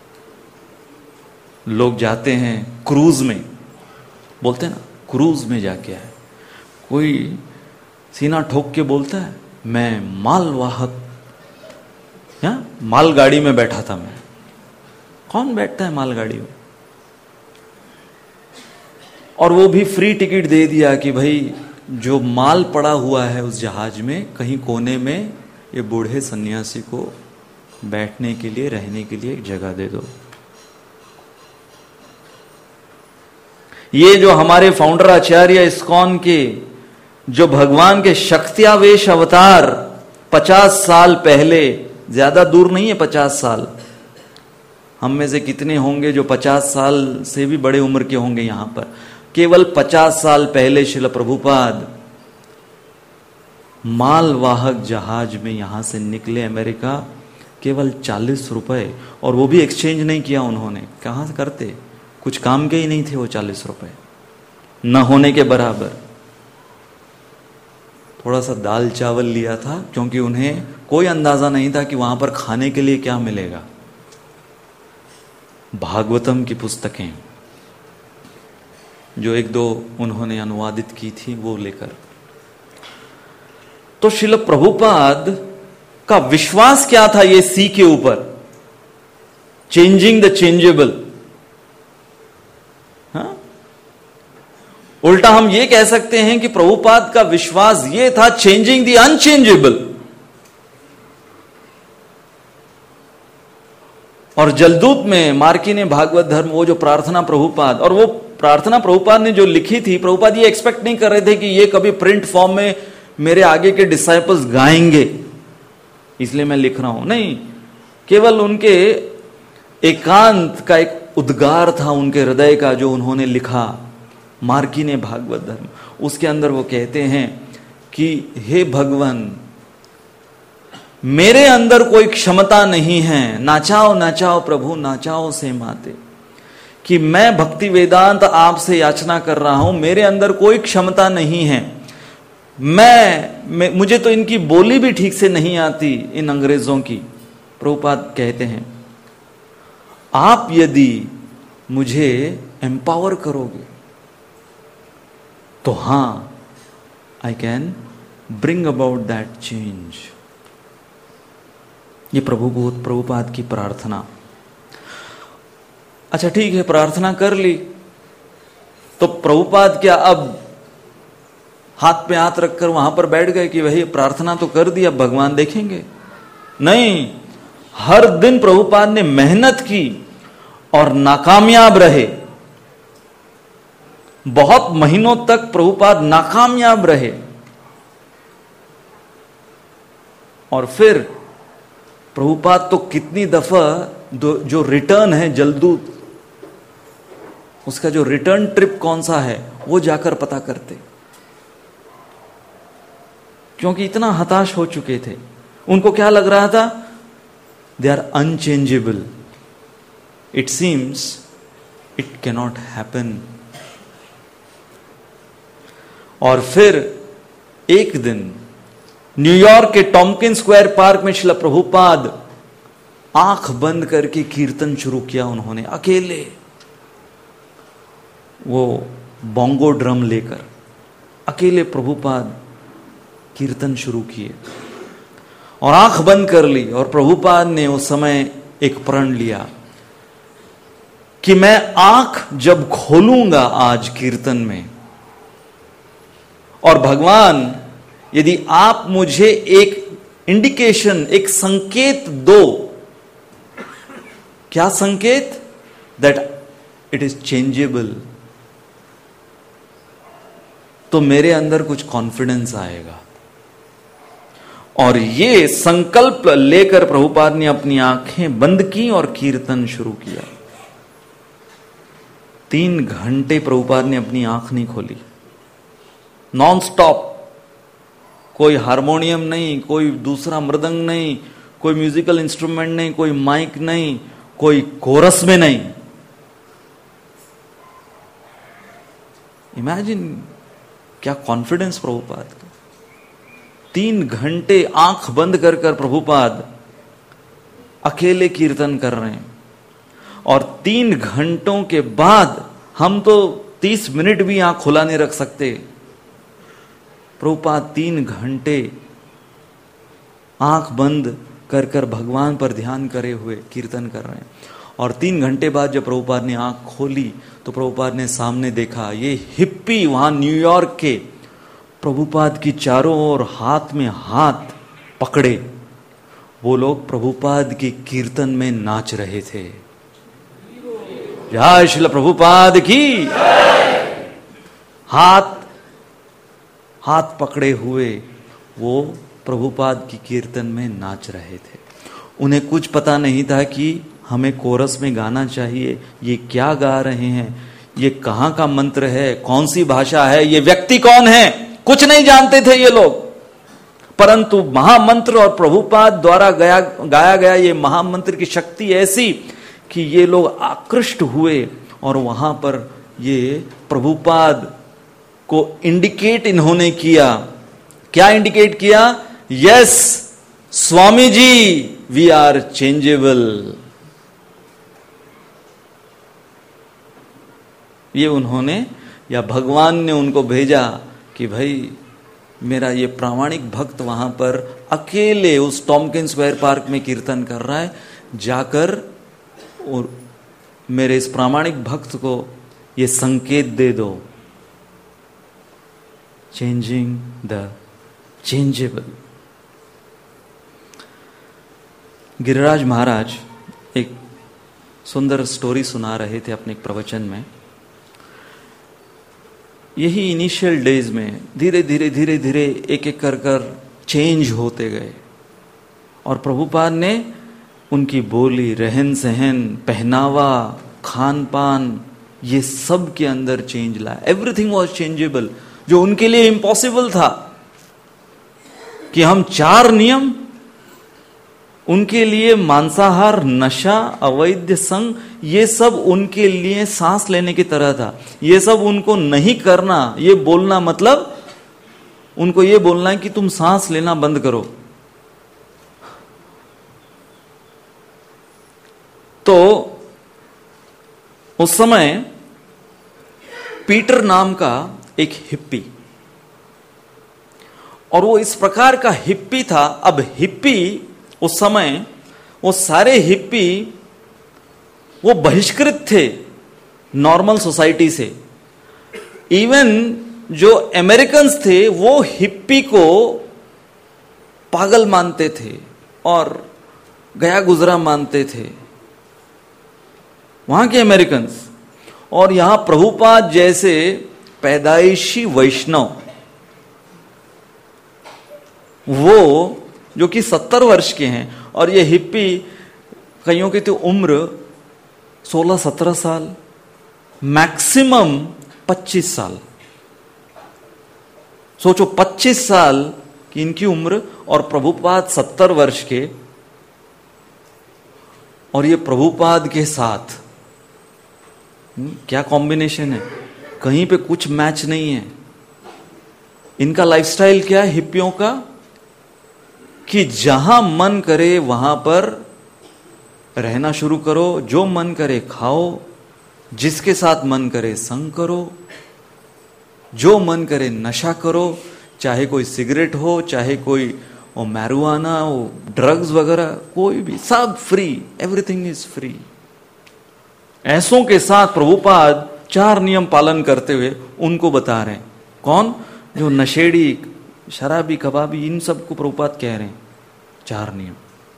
लोग जाते हैं क्रूज में, बोलते हैं ना, क्रूज में जाके आए। कोई सीना ठोक के बोलता है मैं मालवाहक, या मालगाड़ी में बैठा था मैं। कौन बैठता है मालगाड़ी में? और वो भी फ्री टिकट दे दिया कि भाई जो माल पड़ा हुआ है उस जहाज में, कहीं कोने में ये बूढ़े सन्यासी को बैठने के लिए, रहने के लिए एक जगह दे दो। ये जो हमारे फाउंडर आचार्य इस्कॉन के, जो भगवान के शक्त्यावेश अवतार पचास साल पहले, ज्यादा दूर नहीं है पचास साल, हम में से कितने होंगे जो पचास साल से भी बड़े उम्र के होंगे यहां पर? केवल पचास साल पहले श्रील प्रभुपाद मालवाहक जहाज में यहां से निकले अमेरिका, केवल चालीस रुपए, और वो भी एक्सचेंज नहीं किया उन्होंने। कहां से करते? कुछ काम के ही नहीं थे वो चालीस रुपए, न होने के बराबर। थोड़ा सा दाल चावल लिया था, क्योंकि उन्हें कोई अंदाजा नहीं था कि वहां पर खाने के लिए क्या मिलेगा। भागवतम की पुस्तकें जो एक दो उन्होंने अनुवादित की थी वो लेकर। तो श्रील प्रभुपाद का विश्वास क्या था ये सी के ऊपर? Changing the changeable. हाँ? उल्टा हम ये कह सकते हैं कि प्रभुपाद का विश्वास ये था चेंजिंग द अनचेंजेबल। और जलदूत में मार्की ने भागवत धर्म, वो जो प्रार्थना प्रभुपाद, और वो प्रार्थना प्रभुपाद ने जो लिखी थी, प्रभुपाद ये एक्सपेक्ट नहीं कर रहे थे कि ये कभी प्रिंट फॉर्म में मेरे आगे के डिसाइपल्स गाएंगे, इसलिए मैं लिख रहा हूं। नहीं, केवल उनके एकांत का एक उद्गार था उनके हृदय का जो उन्होंने लिखा, मार्की ने भागवत धर्म। उसके अंदर वो कहते हैं कि हे भगवान, मेरे अंदर कोई क्षमता नहीं है, नाचाओ नाचाओ प्रभु नाचाओ से माते, कि मैं भक्ति वेदांत आपसे याचना कर रहा हूं, मेरे अंदर कोई क्षमता नहीं है। मैं, मैं मुझे तो इनकी बोली भी ठीक से नहीं आती, इन अंग्रेजों की। प्रभुपाद कहते हैं आप यदि मुझे एम्पावर करोगे तो हां, I can bring about that change. ये प्रभु प्रभुपाद की प्रार्थना। अच्छा ठीक है, प्रार्थना कर ली तो प्रभुपाद क्या अब हाथ पे हाथ रखकर वहां पर बैठ गए कि वही प्रार्थना तो कर दी, अब भगवान देखेंगे? नहीं, हर दिन प्रभुपाद ने मेहनत की और नाकामयाब रहे। बहुत महीनों तक प्रभुपाद नाकामयाब रहे। और फिर प्रभुपाद तो कितनी दफा जो रिटर्न है जलदूत, उसका जो रिटर्न ट्रिप कौन सा है वो जाकर पता करते, क्योंकि इतना हताश हो चुके थे। उनको क्या लग रहा था? They are unchangeable, it seems it cannot happen. और फिर एक दिन न्यूयॉर्क के टॉम्किन स्क्वायर पार्क में श्रील प्रभुपाद आंख बंद करके कीर्तन शुरू किया उन्होंने, अकेले, वो बोंगो ड्रम लेकर अकेले प्रभुपाद कीर्तन शुरू किए और आंख बंद कर ली। और प्रभुपाद ने उस समय एक प्रण लिया कि मैं आंख जब खोलूंगा आज कीर्तन में, और भगवान यदि आप मुझे एक इंडिकेशन, एक संकेत दो, क्या संकेत? दैट इट इज चेंजेबल, तो मेरे अंदर कुछ कॉन्फिडेंस आएगा। और ये संकल्प लेकर प्रभुपाद ने अपनी आंखें बंद की और कीर्तन शुरू किया। तीन घंटे प्रभुपाद ने अपनी आंख नहीं खोली, नॉन स्टॉप। कोई हारमोनियम नहीं, कोई दूसरा मृदंग नहीं, कोई म्यूजिकल इंस्ट्रूमेंट नहीं, कोई माइक नहीं, कोई कोरस में नहीं। इमेजिन क्या कॉन्फिडेंस प्रभुपाद का। तीन घंटे आंख बंद कर कर प्रभुपाद अकेले कीर्तन कर रहे हैं, और तीन घंटों के बाद हम तो तीस मिनट भी आंख खुला नहीं रख सकते। प्रभुपाद तीन घंटे आंख बंद कर कर भगवान पर ध्यान करे हुए कीर्तन कर रहे हैं। और तीन घंटे बाद जब प्रभुपाद ने आंख खोली तो प्रभुपाद ने सामने देखा, ये हिप्पी वहां न्यूयॉर्क के प्रभुपाद की चारों ओर हाथ में हाथ पकड़े, वो लोग प्रभुपाद की कीर्तन में नाच रहे थे। जय श्रील प्रभुपाद की। हाथ हाथ पकड़े हुए वो प्रभुपाद की कीर्तन में नाच रहे थे। उन्हें कुछ पता नहीं था कि हमें कोरस में गाना चाहिए, ये क्या गा रहे हैं, ये कहां का मंत्र है, कौन सी भाषा है, ये व्यक्ति कौन है, कुछ नहीं जानते थे ये लोग। परंतु महामंत्र और प्रभुपाद द्वारा गाया गाया गया ये महामंत्र की शक्ति ऐसी कि ये लोग आकृष्ट हुए, और वहां पर ये प्रभुपाद को इंडिकेट इन्होंने किया। क्या इंडिकेट किया? Yes Swami ji, we are changeable. ये उन्होंने, या भगवान ने उनको भेजा कि भाई मेरा ये प्रामाणिक भक्त वहां पर अकेले उस टॉमकिन स्क्वायर पार्क में कीर्तन कर रहा है, जाकर और मेरे इस प्रामाणिक भक्त को ये संकेत दे दो। Changing the changeable. Giriraj Maharaj एक सुंदर स्टोरी सुना रहे थे अपने एक प्रवचन में। यही इनिशियल डेज में धीरे धीरे धीरे धीरे एक एक कर कर चेंज होते गए, और प्रभुपाद ने उनकी बोली, रहन सहन, पहनावा, खान पान, ये सब के अंदर चेंज लाया। Everything was changeable. जो उनके लिए इम्पॉसिबल था कि हम चार नियम, उनके लिए मांसाहार, नशा, अवैध संग, ये सब उनके लिए सांस लेने की तरह था। ये सब उनको नहीं करना, ये बोलना मतलब उनको ये बोलना है कि तुम सांस लेना बंद करो। तो उस समय पीटर नाम का एक हिप्पी, और वो इस प्रकार का हिप्पी था। अब हिप्पी उस समय, वो सारे हिप्पी वो बहिष्कृत थे नॉर्मल सोसाइटी से। इवन जो अमेरिकन्स थे वो हिप्पी को पागल मानते थे और गया गुजरा मानते थे, वहां के अमेरिकन्स। और यहां प्रभुपाद जैसे पैदाइशी वैष्णव, वो जो कि सत्तर वर्ष के हैं, और ये हिप्पी कईयों की तो उम्र सोलह सत्रह साल, मैक्सिमम पच्चीस साल। सोचो पच्चीस साल की इनकी उम्र और प्रभुपाद सत्तर वर्ष के, और ये प्रभुपाद के साथ क्या कॉम्बिनेशन है, कहीं पे कुछ मैच नहीं है। इनका लाइफस्टाइल क्या है हिप्पियों का, कि जहां मन करे वहां पर रहना शुरू करो, जो मन करे खाओ, जिसके साथ मन करे संग करो, जो मन करे नशा करो, चाहे कोई सिगरेट हो, चाहे कोई ओ मैरुआना हो, ड्रग्स वगैरह, कोई भी, सब फ्री, एवरीथिंग इज फ्री। ऐसों के साथ प्रभुपाद चार नियम पालन करते हुए उनको बता रहे हैं। कौन? जो नशेड़ी, शराबी, कबाबी, इन सबको प्रभुपाद कह रहे हैं चार नियम।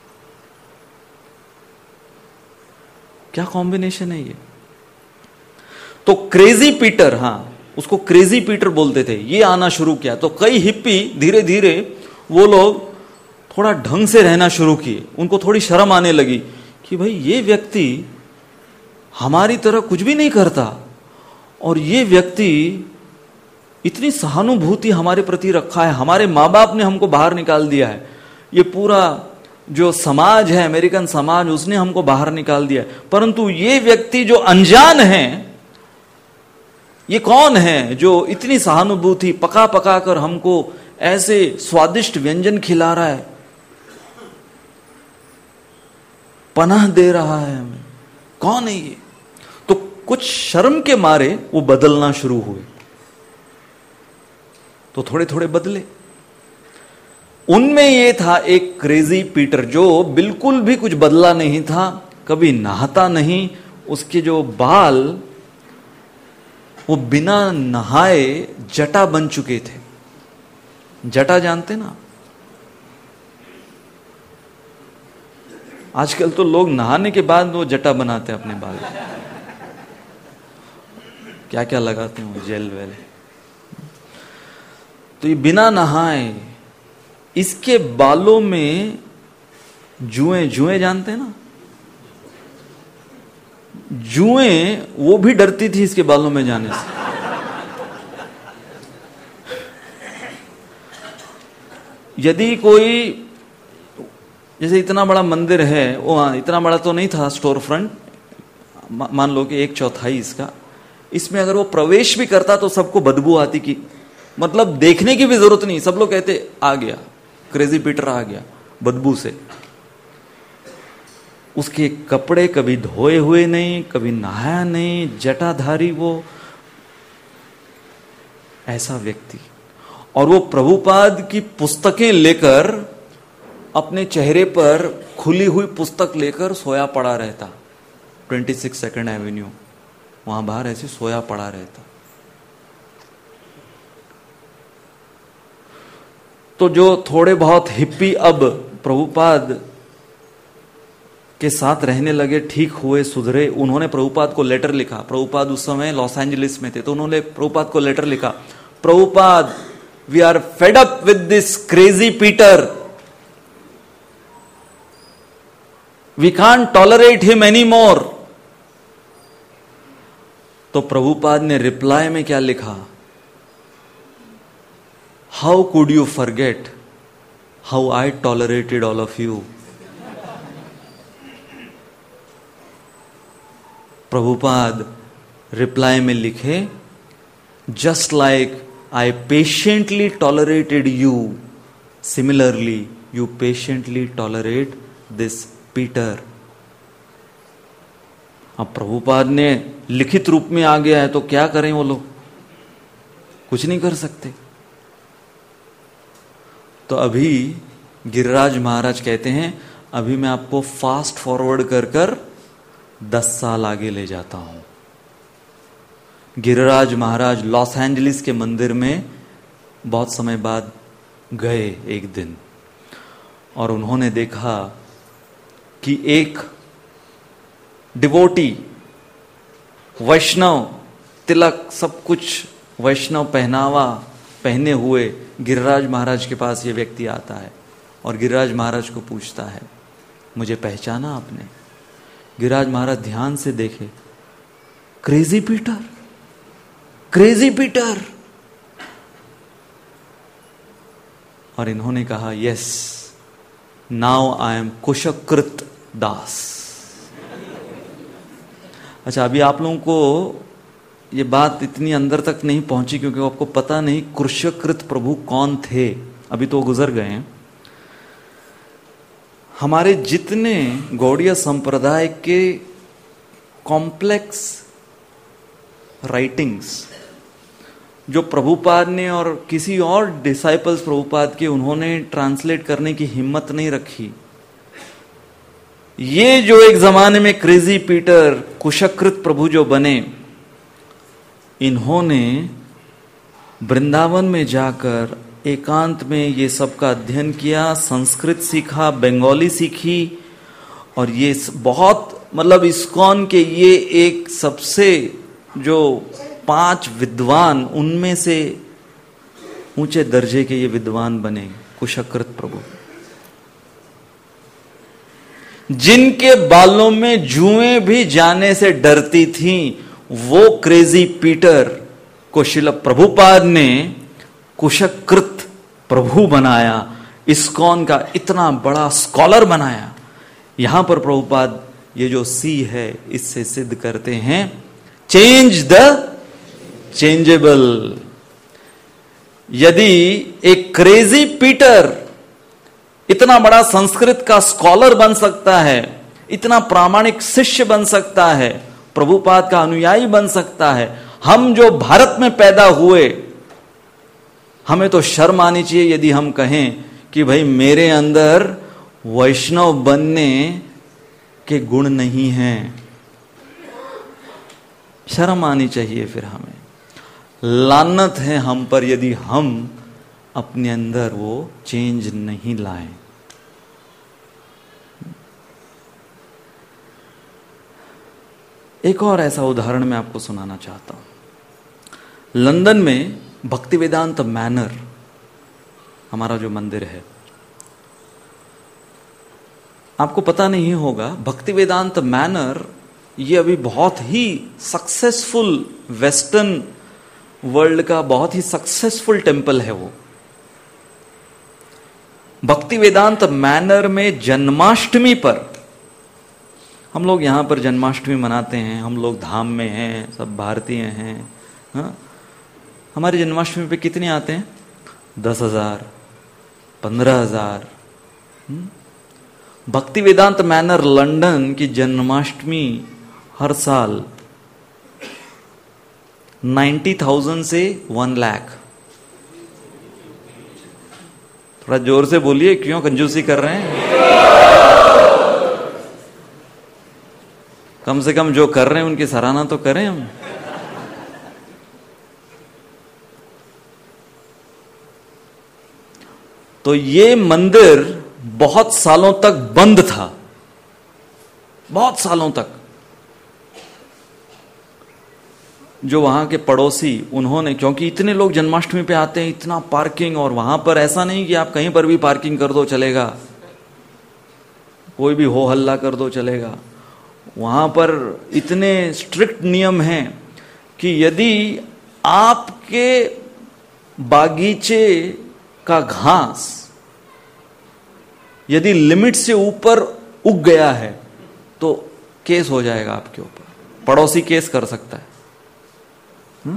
क्या कॉम्बिनेशन है ये? तो क्रेजी पीटर, हां उसको क्रेजी पीटर बोलते थे, ये आना शुरू किया। तो कई हिप्पी धीरे धीरे वो लोग थोड़ा ढंग से रहना शुरू किए। उनको थोड़ी शर्म आने लगी कि भाई ये व्यक्ति हमारी तरह कुछ भी नहीं करता और ये व्यक्ति इतनी सहानुभूति हमारे प्रति रखा है, हमारे माँ बाप ने हमको बाहर निकाल दिया है, ये पूरा जो समाज है, अमेरिकन समाज, उसने हमको बाहर निकाल दिया है, परंतु ये व्यक्ति जो अनजान है, ये कौन है जो इतनी सहानुभूति पका पका कर हमको ऐसे स्वादिष्ट व्यंजन खिला रहा है, पनाह दे रहा है हमें, कौन है ये? तो कुछ शर्म के मारे वो बदलना शुरू हुए। तो थोड़े थोड़े बदले। उनमें ये था एक क्रेजी पीटर जो बिल्कुल भी कुछ बदला नहीं था, कभी नहाता नहीं, उसके जो बाल वो बिना नहाए जटा बन चुके थे। जटा जानते ना? आजकल तो लोग नहाने के बाद वो जटा बनाते हैं अपने बाल, क्या क्या लगाते हैं, जेल वेल। तो ये बिना नहाए, इसके बालों में जुएं, जुएं जानते हैं ना? जुएं वो भी डरती थी इसके बालों में जाने से। यदि कोई, जैसे इतना बड़ा मंदिर है, वो हाँ इतना बड़ा तो नहीं था स्टोर फ्रंट, मान लो कि एक चौथाई इसका, इसमें अगर वो प्रवेश भी करता तो सबको बदबू आती कि, मतलब देखने की भी जरूरत नहीं, सब लोग कहते आ गया क्रेजी पीटर, आ गया बदबू से। उसके कपड़े कभी धोए हुए नहीं, कभी नहाया नहीं, जटाधारी वो ऐसा व्यक्ति। और वो प्रभुपाद की पुस्तकें लेकर, अपने चेहरे पर खुली हुई पुस्तक लेकर सोया पड़ा रहता, ट्वेंटी सिक्स सेकेंड एवेन्यू वहां बाहर ऐसे सोया पड़ा रहता। तो जो थोड़े बहुत हिप्पी अब प्रभुपाद के साथ रहने लगे, ठीक हुए, सुधरे, उन्होंने प्रभुपाद को लेटर लिखा। प्रभुपाद उस समय लॉस एंजलिस में थे, तो उन्होंने प्रभुपाद को लेटर लिखा, Prabhupada we are fed up with this crazy Peter, we can't tolerate him any more. तो प्रभुपाद ने रिप्लाई में क्या लिखा? How could you forget how I tolerated all of you. Prabhupada reply में लिखे, just like I patiently tolerated you, similarly you patiently tolerate this Peter. अब प्रभुपाद ने लिखित रूप में आ गया है तो क्या करें वो लोग? कुछ नहीं कर सकते। तो अभी गिरिराज महाराज कहते हैं, अभी मैं आपको फास्ट फॉरवर्ड कर कर दस साल आगे ले जाता हूं। गिरिराज महाराज लॉस एंजलिस के मंदिर में बहुत समय बाद गए एक दिन, और उन्होंने देखा कि एक डिवोटी, वैष्णव, तिलक सब कुछ वैष्णव पहनावा पहने हुए गिरिराज महाराज के पास ये व्यक्ति आता है और गिरिराज महाराज को पूछता है, मुझे पहचाना आपने? गिरिराज महाराज ध्यान से देखे, क्रेजी पीटर, क्रेजी पीटर। और इन्होंने कहा, yes now I am Kusakratha Das. अच्छा, अभी आप लोगों को ये बात इतनी अंदर तक नहीं पहुंची क्योंकि आपको पता नहीं कुशकृत प्रभु कौन थे, अभी तो गुजर गए हैं। हमारे जितने गौड़ीय संप्रदाय के कॉम्प्लेक्स राइटिंग्स जो प्रभुपाद ने और किसी और डिसाइपल्स प्रभुपाद के, उन्होंने ट्रांसलेट करने की हिम्मत नहीं रखी, ये जो एक जमाने में क्रेजी पीटर, कुशकृत प्रभु जो बने, इन्होंने वृंदावन में जाकर एकांत में ये सब का अध्ययन किया, संस्कृत सीखा, बंगाली सीखी, और ये बहुत मतलब इस्कॉन के ये एक सबसे जो पांच विद्वान, उनमें से ऊंचे दर्जे के ये विद्वान बने कुशकृत प्रभु, जिनके बालों में जुएं भी जाने से डरती थीं। वो क्रेजी पीटर को श्रील प्रभुपाद ने कुशकृत प्रभु बनाया, इस्कॉन का इतना बड़ा स्कॉलर बनाया। यहां पर प्रभुपाद ये जो सी है इससे सिद्ध करते हैं, चेंज द चेंजेबल। यदि एक क्रेजी पीटर इतना बड़ा संस्कृत का स्कॉलर बन सकता है, इतना प्रामाणिक शिष्य बन सकता है, प्रभुपाद का अनुयायी बन सकता है, हम जो भारत में पैदा हुए, हमें तो शर्म आनी चाहिए यदि हम कहें कि भाई मेरे अंदर वैष्णव बनने के गुण नहीं हैं। शर्म आनी चाहिए फिर हमें। लानत है हम पर यदि हम अपने अंदर वो चेंज नहीं लाएं। एक और ऐसा उदाहरण मैं आपको सुनाना चाहता हूं। लंदन में भक्ति वेदांत मैनर हमारा जो मंदिर है, आपको पता नहीं होगा, भक्ति वेदांत मैनर ये अभी बहुत ही सक्सेसफुल, वेस्टर्न वर्ल्ड का बहुत ही सक्सेसफुल टेम्पल है। वो भक्ति वेदांत मैनर में जन्माष्टमी पर, हम लोग यहां पर जन्माष्टमी मनाते हैं, हम लोग धाम में हैं, सब भारतीय हैं, हाँ? हमारी जन्माष्टमी पे कितने आते हैं? दस हजार, पंद्रह हजार। भक्ति वेदांत मैनर लंदन की जन्माष्टमी हर साल नाइन्टी थाउजेंड से वन लाख। थोड़ा जोर से बोलिए, क्यों कंजूसी कर रहे हैं? कम से कम जो कर रहे हैं उनकी सराहना तो करें हम। तो ये मंदिर बहुत सालों तक बंद था, बहुत सालों तक। जो वहां के पड़ोसी, उन्होंने, क्योंकि इतने लोग जन्माष्टमी पे आते हैं, इतना पार्किंग, और वहां पर ऐसा नहीं कि आप कहीं पर भी पार्किंग कर दो चलेगा, कोई भी हो हल्ला कर दो चलेगा। वहां पर इतने स्ट्रिक्ट नियम हैं कि यदि आपके बागीचे का घास यदि लिमिट से ऊपर उग गया है तो केस हो जाएगा आपके ऊपर, पड़ोसी केस कर सकता है। हुँ?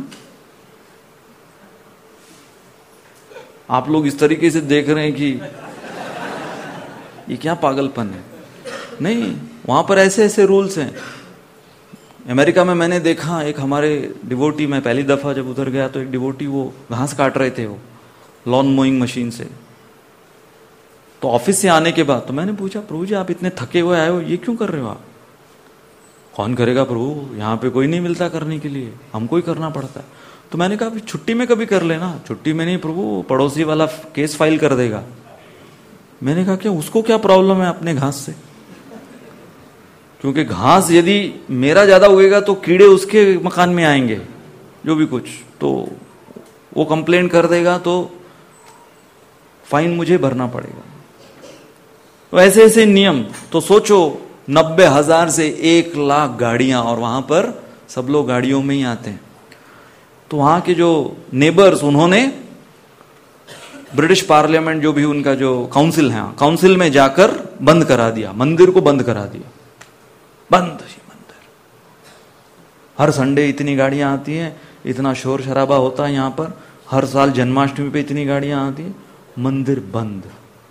आप लोग इस तरीके से देख रहे हैं कि ये क्या पागलपन है। नहीं, वहां पर ऐसे ऐसे रूल्स हैं। अमेरिका में मैंने देखा, एक हमारे डिवोटी, मैं पहली दफा जब उधर गया तो एक डिवोटी वो घास काट रहे थे, वो लॉन मोइंग मशीन से। तो ऑफिस से आने के बाद तो मैंने पूछा, प्रभु जी आप इतने थके हुए आए हो, ये क्यों कर रहे हो आप? कौन करेगा प्रभु, यहाँ पे कोई नहीं मिलता करने के लिए, हमको ही करना पड़ता है। तो मैंने कहा छुट्टी में कभी कर लेना। छुट्टी में नहीं प्रभु, पड़ोसी वाला केस फाइल कर देगा। मैंने कहा क्या, उसको क्या प्रॉब्लम है अपने घास से? क्योंकि घास यदि मेरा ज्यादा उगेगा तो कीड़े उसके मकान में आएंगे, जो भी कुछ, तो वो कंप्लेंट कर देगा तो फाइन मुझे भरना पड़ेगा। तो ऐसे ऐसे नियम। तो सोचो, नब्बे हजार से एक लाख गाड़ियां, और वहां पर सब लोग गाड़ियों में ही आते हैं। तो वहां के जो नेबर्स, उन्होंने ब्रिटिश पार्लियामेंट, जो भी उनका जो काउंसिल है, काउंसिल में जाकर बंद करा दिया, मंदिर को बंद करा दिया। बंद ही मंदिर। हर संडे इतनी गाड़ियां आती हैं, इतना शोर शराबा होता है यहां पर, हर साल जन्माष्टमी पे इतनी गाड़ियां आती हैं, मंदिर बंद।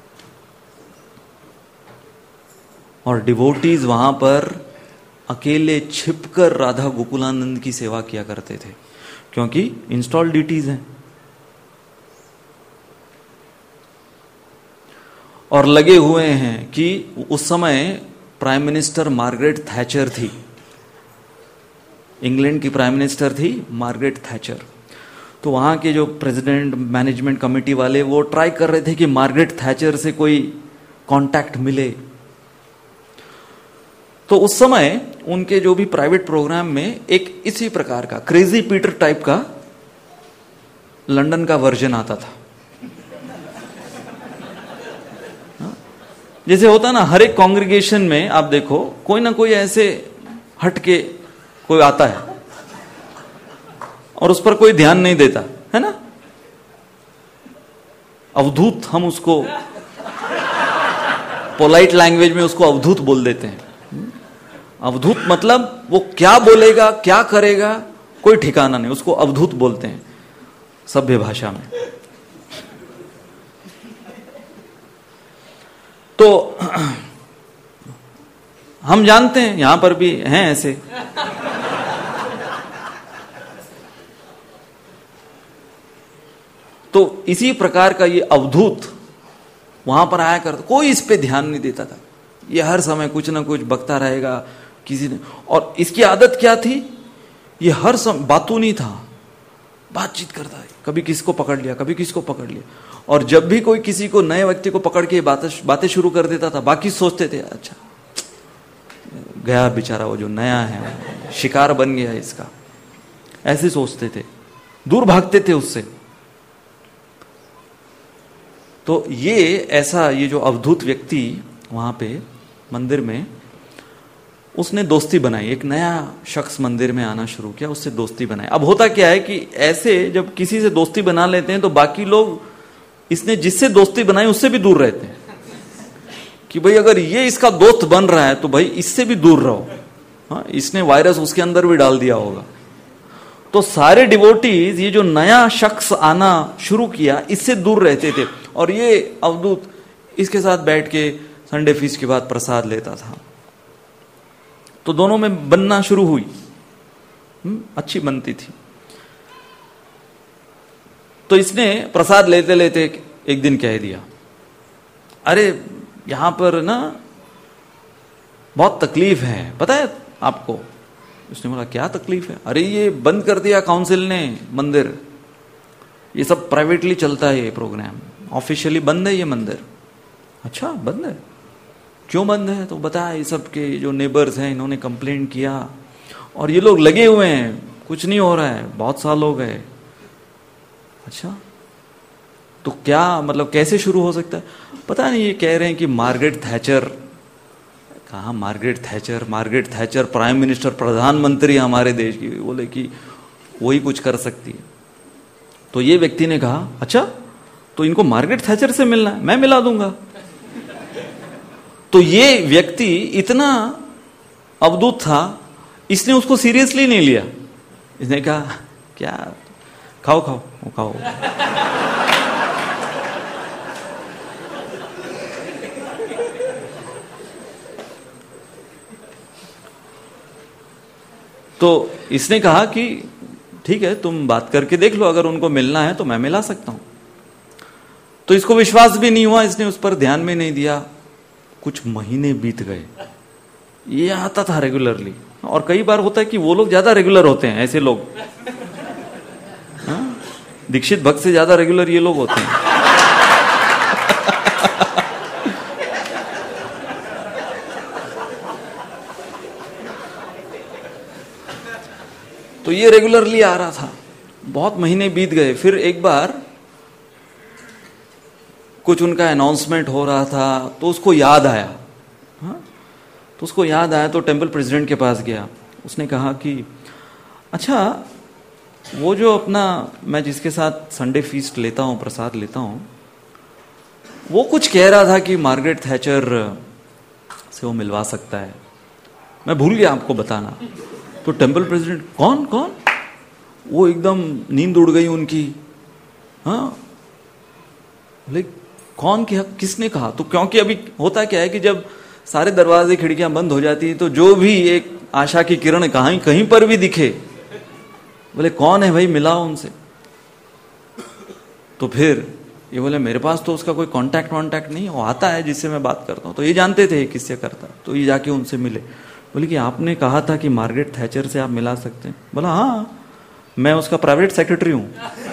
और डिवोटीज वहां पर अकेले छिपकर राधा गोकुलानंद की सेवा किया करते थे, क्योंकि इंस्टॉल ड्यूटीज हैं। और लगे हुए हैं कि उस समय प्राइम मिनिस्टर मार्गरेट थैचर थी। इंग्लैंड की प्राइम मिनिस्टर थी मार्गरेट थैचर। तो वहाँ के जो प्रेसिडेंट मैनेजमेंट कमेटी वाले वो ट्राई कर रहे थे कि मार्गरेट थैचर से कोई कांटेक्ट मिले। तो उस समय उनके जो भी प्राइवेट प्रोग्राम में एक इसी प्रकार का क्रेजी पीटर टाइप का लंदन का वर्जन आता था। जैसे होता ना हर एक कांग्रेगेशन में आप देखो कोई ना कोई ऐसे हटके कोई आता है और उस पर कोई ध्यान नहीं देता है ना। अवधूत, हम उसको पोलाइट लैंग्वेज में उसको अवधूत बोल देते हैं। अवधूत मतलब वो क्या बोलेगा क्या करेगा कोई ठिकाना नहीं, उसको अवधूत बोलते हैं सभ्य भाषा में। तो हम जानते हैं यहां पर भी हैं ऐसे। तो इसी प्रकार का ये अवधूत वहां पर आया करता, कोई इस पे ध्यान नहीं देता था। ये हर समय कुछ ना कुछ बकता रहेगा किसी ने। और इसकी आदत क्या थी, ये हर समय बातू नहीं था, बातचीत करता है। कभी किसको पकड़ लिया कभी किसको पकड़ लिया। और जब भी कोई किसी को नए व्यक्ति को पकड़ के बातें बातें शुरू कर देता था, बाकी सोचते थे अच्छा गया बेचारा, वो जो नया है शिकार बन गया इसका, ऐसे सोचते थे, दूर भागते थे उससे। तो ये ऐसा ये जो अवधूत व्यक्ति वहां पे मंदिर में उसने दोस्ती बनाई, एक नया शख्स मंदिर में आना शुरू किया, उससे दोस्ती बनाई। अब होता क्या है कि ऐसे जब किसी से दोस्ती बना लेते हैं तो बाकी लोग इसने जिससे दोस्ती बनाई उससे भी दूर रहते हैं कि भाई अगर ये इसका दोस्त बन रहा है तो भाई इससे भी दूर रहो। हाँ, इसने वायरस उसके अंदर भी डाल दिया होगा। तो सारे डिवोटीज ये जो नया शख्स आना शुरू किया इससे दूर रहते थे। और ये अवधूत इसके साथ बैठ के संडे फीस्ट के बाद प्रसाद लेता था। तो दोनों में बनना शुरू हुई, अच्छी बनती थी। तो इसने प्रसाद लेते लेते एक दिन कह दिया, अरे यहां पर ना बहुत तकलीफ है, पता है आपको? उसने बोला क्या तकलीफ है? अरे ये बंद कर दिया काउंसिल ने मंदिर, ये सब प्राइवेटली चलता है ये प्रोग्राम, ऑफिशियली बंद है ये मंदिर। अच्छा बंद है, क्यों बंद है? तो बताया ये सब के जो नेबर्स हैं इन्होंने कंप्लेंट किया और ये लोग लगे हुए हैं, कुछ नहीं हो रहा है, बहुत साल हो गए। अच्छा तो क्या मतलब कैसे शुरू हो सकता है? पता नहीं, ये कह रहे हैं कि मार्गरेट थैचर। कहा Margaret Thatcher? Margaret Thatcher prime minister, प्रधानमंत्री हमारे देश की, बोले कि वही कुछ कर सकती है। तो ये व्यक्ति ने कहा अच्छा तो इनको मार्गरेट थैचर से मिलना है, मैं मिला दूंगा। तो ये व्यक्ति इतना अवधूत था, इसने उसको सीरियसली नहीं लिया। इसने कहा क्या खाओ खाओ वो खाओ। तो इसने कहा कि ठीक है तुम बात करके देख लो, अगर उनको मिलना है तो मैं मिला सकता हूं। तो इसको विश्वास भी नहीं हुआ, इसने उस पर ध्यान भी नहीं दिया। कुछ महीने बीत गए, ये आता था रेगुलरली। और कई बार होता है कि वो लोग ज्यादा रेगुलर होते हैं, ऐसे लोग हाँ? दीक्षित भक्त से ज्यादा रेगुलर ये लोग होते हैं। तो ये रेगुलरली आ रहा था, बहुत महीने बीत गए। फिर एक बार कुछ उनका अनाउंसमेंट हो रहा था तो उसको याद आया। हाँ? तो उसको याद आया तो टेम्पल प्रेसिडेंट के पास गया। उसने कहा कि अच्छा वो जो अपना मैं जिसके साथ संडे फीस्ट लेता हूं, प्रसाद लेता हूं, वो कुछ कह रहा था कि मार्गरेट थैचर से वो मिलवा सकता है। मैं भूल गया आपको बताना। तो टेम्पल प्रेसिडेंट कौन कौन, वो एकदम नींद उड़ गई उनकी। हाँ बोले कौन क्या, किसने कहा? तो क्योंकि अभी होता क्या है कि जब सारे दरवाजे खिड़कियां बंद हो जाती है तो जो भी एक आशा की किरण कहीं कहीं पर भी दिखे, बोले कौन है भाई, मिलाओ उनसे। तो फिर ये बोले मेरे पास तो उसका कोई कांटेक्ट वांटेक्ट नहीं, वो आता है जिससे मैं बात करता हूँ। तो ये जानते थे किससे करता, तो ये जाके उनसे मिले। बोले कि आपने कहा था कि मार्गरेट थैचर से आप मिला सकते हैं। बोला हाँ, मैं उसका प्राइवेट सेक्रेटरी हूं।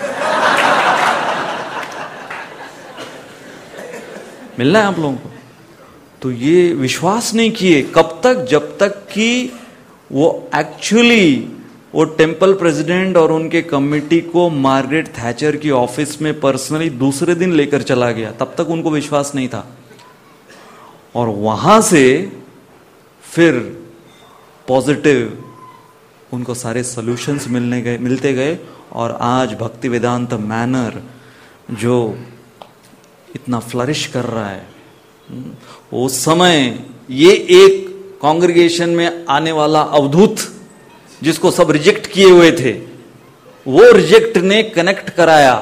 मिलना है आप लोगों को। तो ये विश्वास नहीं किए कब तक, जब तक कि वो एक्चुअली वो टेम्पल प्रेसिडेंट और उनके कमेटी को मार्गरेट थैचर की ऑफिस में पर्सनली दूसरे दिन लेकर चला गया, तब तक उनको विश्वास नहीं था। और वहां से फिर पॉजिटिव उनको सारे सॉल्यूशंस मिलने गए मिलते गए। और आज भक्ति वेदांत मैनर जो इतना फ्लरिश कर रहा है, उस समय ये एक कांग्रेगेशन में आने वाला अवधूत जिसको सब रिजेक्ट किए हुए थे, वो रिजेक्ट ने कनेक्ट कराया,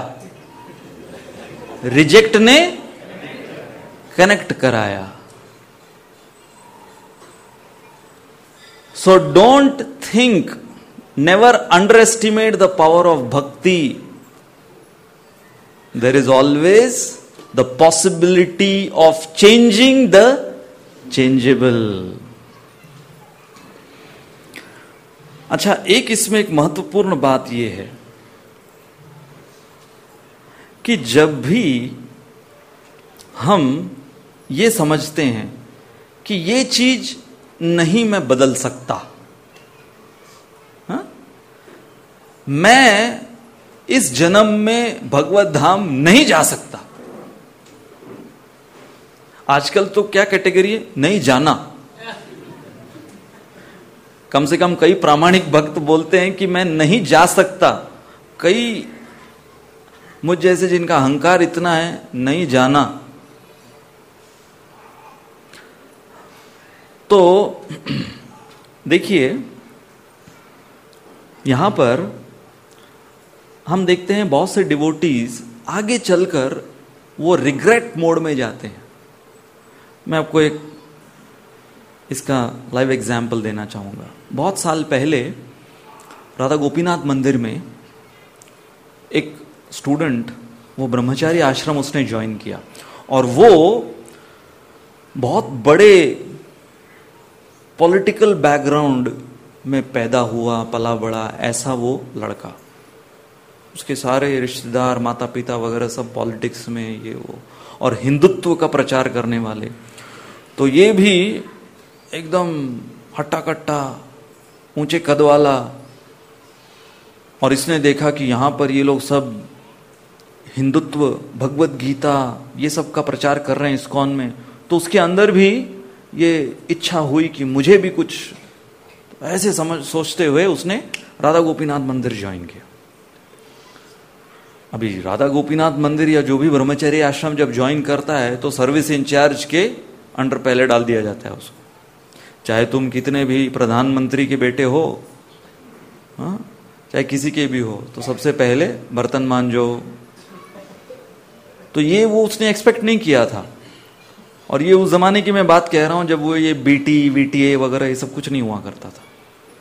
रिजेक्ट ने कनेक्ट कराया। So don't think, never underestimate the power of bhakti. There is always the possibility of changing the changeable. अच्छा, एक इसमें एक महत्वपूर्ण बात यह है कि जब भी हम ये समझते हैं कि ये चीज नहीं मैं बदल सकता, हा? मैं इस जन्म में भगवत धाम नहीं जा सकता। आजकल तो क्या कैटेगरी है, नहीं जाना। कम से कम कई प्रामाणिक भक्त बोलते हैं कि मैं नहीं जा सकता। कई मुझ जैसे जिनका अहंकार इतना है, नहीं जाना। तो देखिए यहां पर हम देखते हैं बहुत से डिवोटीज आगे चलकर वो रिग्रेट मोड में जाते हैं। मैं आपको एक इसका लाइव एग्जाम्पल देना चाहूंगा। बहुत साल पहले राधा गोपीनाथ मंदिर में एक स्टूडेंट, वो ब्रह्मचारी आश्रम उसने ज्वाइन किया, और वो बहुत बड़े पॉलिटिकल बैकग्राउंड में पैदा हुआ, पला बड़ा, ऐसा वो लड़का। उसके सारे रिश्तेदार, माता पिता वगैरह सब पॉलिटिक्स में, ये वो, और हिंदुत्व का प्रचार करने वाले। तो ये भी एकदम हट्टा कट्टा, ऊंचे कद वाला। और इसने देखा कि यहां पर ये लोग सब हिंदुत्व, भगवत गीता, ये सब का प्रचार कर रहे हैं इस्कॉन में। तो उसके अंदर भी ये इच्छा हुई कि मुझे भी कुछ, ऐसे समझ सोचते हुए उसने राधा गोपीनाथ मंदिर ज्वाइन किया। अभी राधा गोपीनाथ मंदिर या जो भी ब्रह्मचर्य आश्रम जब ज्वाइन करता है तो सर्विस इंचार्ज के अंडर पहले डाल दिया जाता है उसको। चाहे तुम कितने भी प्रधानमंत्री के बेटे हो, हाँ, चाहे किसी के भी हो, तो सबसे पहले बर्तन मांजो। तो ये वो उसने एक्सपेक्ट नहीं किया था। और ये उस जमाने की मैं बात कह रहा हूं जब वो ये बीटी, वीटीए वगैरह ये सब कुछ नहीं हुआ करता था।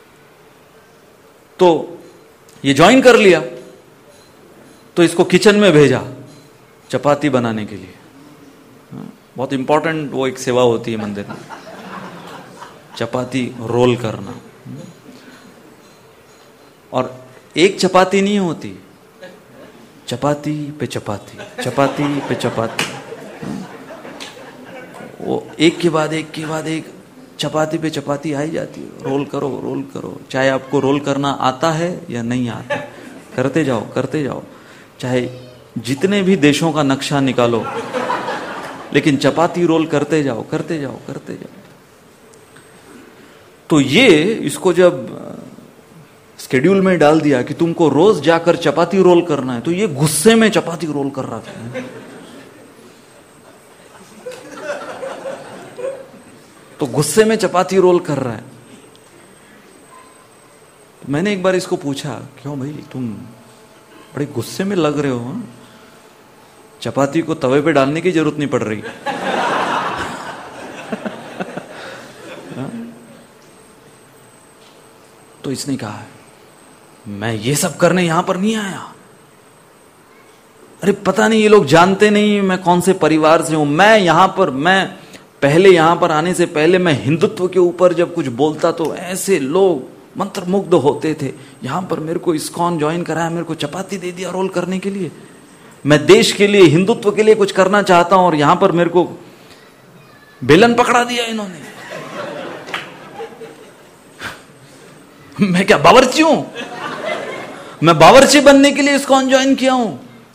तो ये ज्वाइन कर लिया, तो इसको किचन में भेजा चपाती बनाने के लिए। बहुत इंपॉर्टेंट वो एक सेवा होती है मंदिर में, चपाती रोल करना। और एक चपाती नहीं होती, चपाती पे चपाती, चपाती पे चपाती, वो एक के बाद एक के बाद एक चपाती पे चपाती आई जाती है। रोल करो, रोल करो, चाहे आपको रोल करना आता है या नहीं आता, करते जाओ करते जाओ। चाहे जितने भी देशों का नक्शा निकालो, लेकिन चपाती रोल करते जाओ करते जाओ करते जाओ। तो ये इसको जब स्केड्यूल में डाल दिया कि तुमको रोज जाकर चपाती रोल करना है, तो ये गुस्से में चपाती रोल कर रहा था। तो गुस्से में चपाती रोल कर रहा है। तो मैंने एक बार इसको पूछा, क्यों भाई तुम बड़े गुस्से में लग रहे हो? हा? चपाती को तवे पे डालने की जरूरत नहीं पड़ रही। तो इसने कहा, मैं ये सब करने यहां पर नहीं आया, अरे पता नहीं, ये लोग जानते नहीं मैं कौन से परिवार से हूं। मैं यहां पर, मैं पहले यहां पर आने से पहले मैं हिंदुत्व के ऊपर जब कुछ बोलता तो ऐसे लोग मंत्रमुग्ध होते थे। यहां पर मेरे को इस्कॉन ज्वाइन कराया, मेरे को चपाती दे दिया रोल करने के लिए। मैं देश के लिए, हिंदुत्व के लिए कुछ करना चाहता हूं और यहां पर मेरे को बेलन पकड़ा दिया इन्होंने। मैं क्या बावर्ची हूं? मैं बावर्ची बनने के लिए इस्कॉन ज्वाइन किया हूं।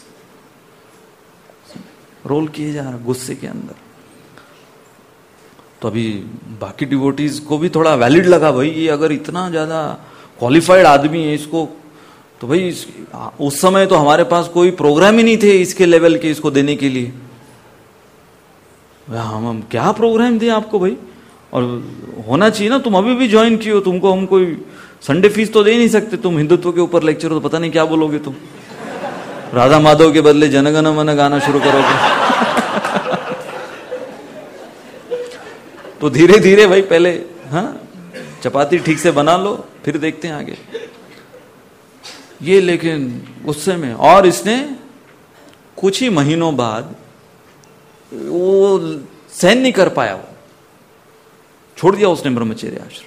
रोल किए जा रहा गुस्से के अंदर। तो अभी बाकी डिवोटीज को भी थोड़ा वैलिड लगा, भाई ये अगर इतना ज्यादा क्वालिफाइड आदमी है इसको, तो भाई इस, उस समय तो हमारे पास कोई प्रोग्राम ही नहीं थे इसके लेवल के, इसको देने के लिए। हम हम क्या प्रोग्राम दिए आपको भाई? और होना चाहिए ना, तुम अभी भी ज्वाइन किए हो, तुमको हम कोई संडे फीस तो दे नहीं सकते। तुम हिंदुत्व के ऊपर लेक्चर हो तो पता नहीं क्या बोलोगे तुम। राधा माधव के बदले जनगण मन गाना शुरू करोगे। तो धीरे धीरे भाई पहले हाँ चपाती ठीक से बना लो, फिर देखते हैं आगे। ये लेकिन गुस्से में, और इसने कुछ ही महीनों बाद वो सहन नहीं कर पाया, वो छोड़ दिया उसने ब्रह्मचर्य आश्रम।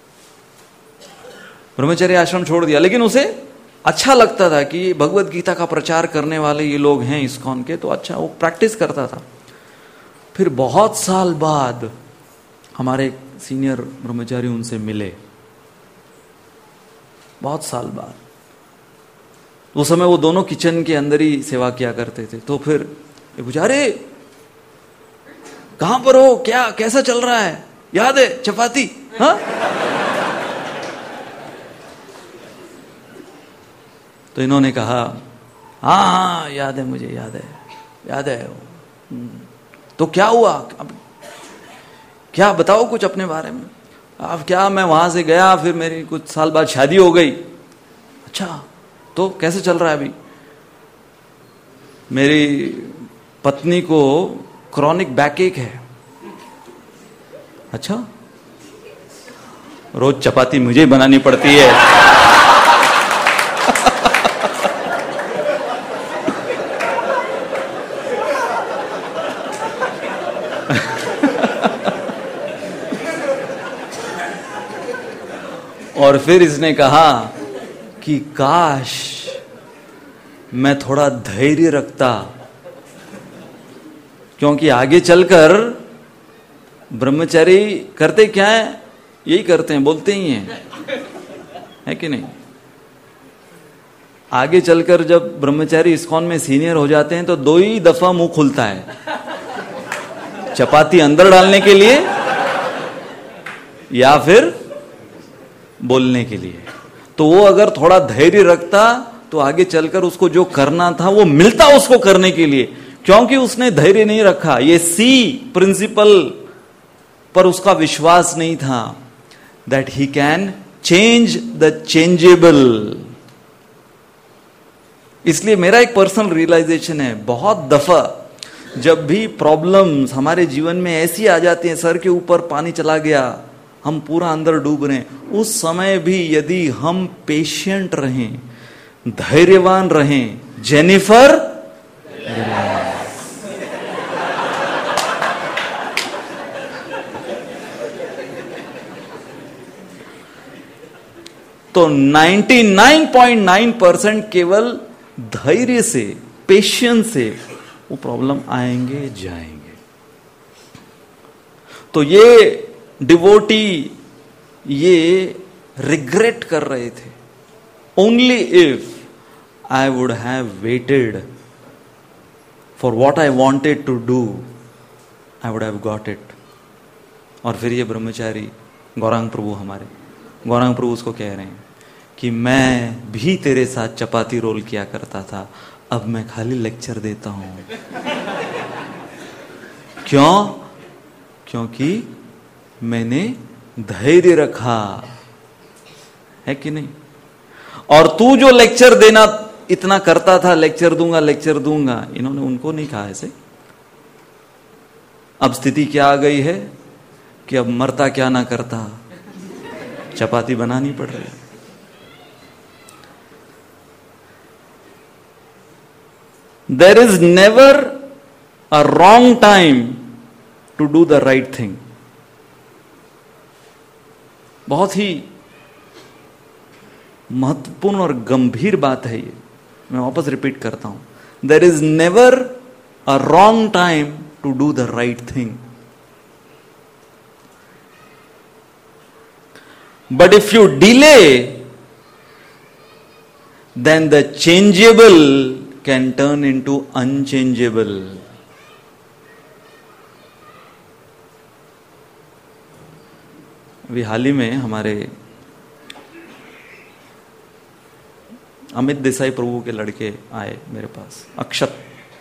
ब्रह्मचर्य आश्रम छोड़ दिया, लेकिन उसे अच्छा लगता था कि भगवत गीता का प्रचार करने वाले ये लोग हैं इस्कॉन के, तो अच्छा वो प्रैक्टिस करता था। फिर बहुत साल बाद हमारे सीनियर ब्रह्मचारी उनसे मिले, बहुत साल बाद। उस समय वो दोनों किचन के अंदर ही सेवा किया करते थे। तो फिर ये पूछा, अरे कहां पर हो, क्या कैसा चल रहा है, याद है चपाती? हाँ तो इन्होंने कहा, हाँ हाँ याद है, मुझे याद है, याद है। तो क्या हुआ, अब क्या बताओ कुछ अपने बारे में। अब क्या, मैं वहां से गया, फिर मेरी कुछ साल बाद शादी हो गई। अच्छा, तो कैसे चल रहा है अभी? मेरी पत्नी को क्रॉनिक बैकएक है। अच्छा, रोज चपाती मुझे बनानी पड़ती है। और फिर इसने कहा कि काश मैं थोड़ा धैर्य रखता, क्योंकि आगे चलकर ब्रह्मचारी करते क्या है, यही करते हैं, बोलते ही हैं, है कि नहीं? आगे चलकर जब ब्रह्मचारी इस्कॉन में सीनियर हो जाते हैं तो दो ही दफा मुंह खुलता है, चपाती अंदर डालने के लिए या फिर बोलने के लिए। तो वो अगर थोड़ा धैर्य रखता तो आगे चलकर उसको जो करना था वो मिलता उसको करने के लिए, क्योंकि उसने धैर्य नहीं रखा। ये सी प्रिंसिपल पर उसका विश्वास नहीं था, that he can change the changeable. इसलिए मेरा एक पर्सनल रियलाइजेशन है, बहुत दफा जब भी प्रॉब्लम्स हमारे जीवन में ऐसी आ जाती हैं, सर के ऊपर पानी चला गया, हम पूरा अंदर डूब रहे हैं, उस समय भी यदि हम पेशेंट रहें, धैर्यवान रहें, जेनिफर तो निन्यानवे पॉइंट नौ परसेंट केवल धैर्य से, पेशेंस से वो प्रॉब्लम आएंगे जाएंगे। तो ये डिवोटी ये रिग्रेट कर रहे थे, only if I would have waited for what I wanted to do I would have got it. और फिर ये ब्रह्मचारी गौरांग प्रभु, हमारे गौरांग प्रभु उसको कह रहे हैं कि मैं भी तेरे साथ चपाती रोल किया करता था, अब मैं खाली लेक्चर देता हूं। क्यों? क्योंकि मैंने धैर्य रखा, है कि नहीं? और तू जो लेक्चर देना इतना करता था, लेक्चर दूंगा लेक्चर दूंगा, इन्होंने उनको नहीं कहा ऐसे। अब स्थिति क्या आ गई है कि अब मरता क्या ना करता, चपाती बनानी पड़ रही। There is never a wrong time to do the right thing. बहुत ही महत्वपूर्ण और गंभीर बात है ये, मैं वापस रिपीट करता हूं। There is never a wrong time to do the right thing, but if you delay then the changeable can turn into unchangeable. अभी हाल ही में हमारे अमित देसाई प्रभु के लड़के आए मेरे पास, अक्षत।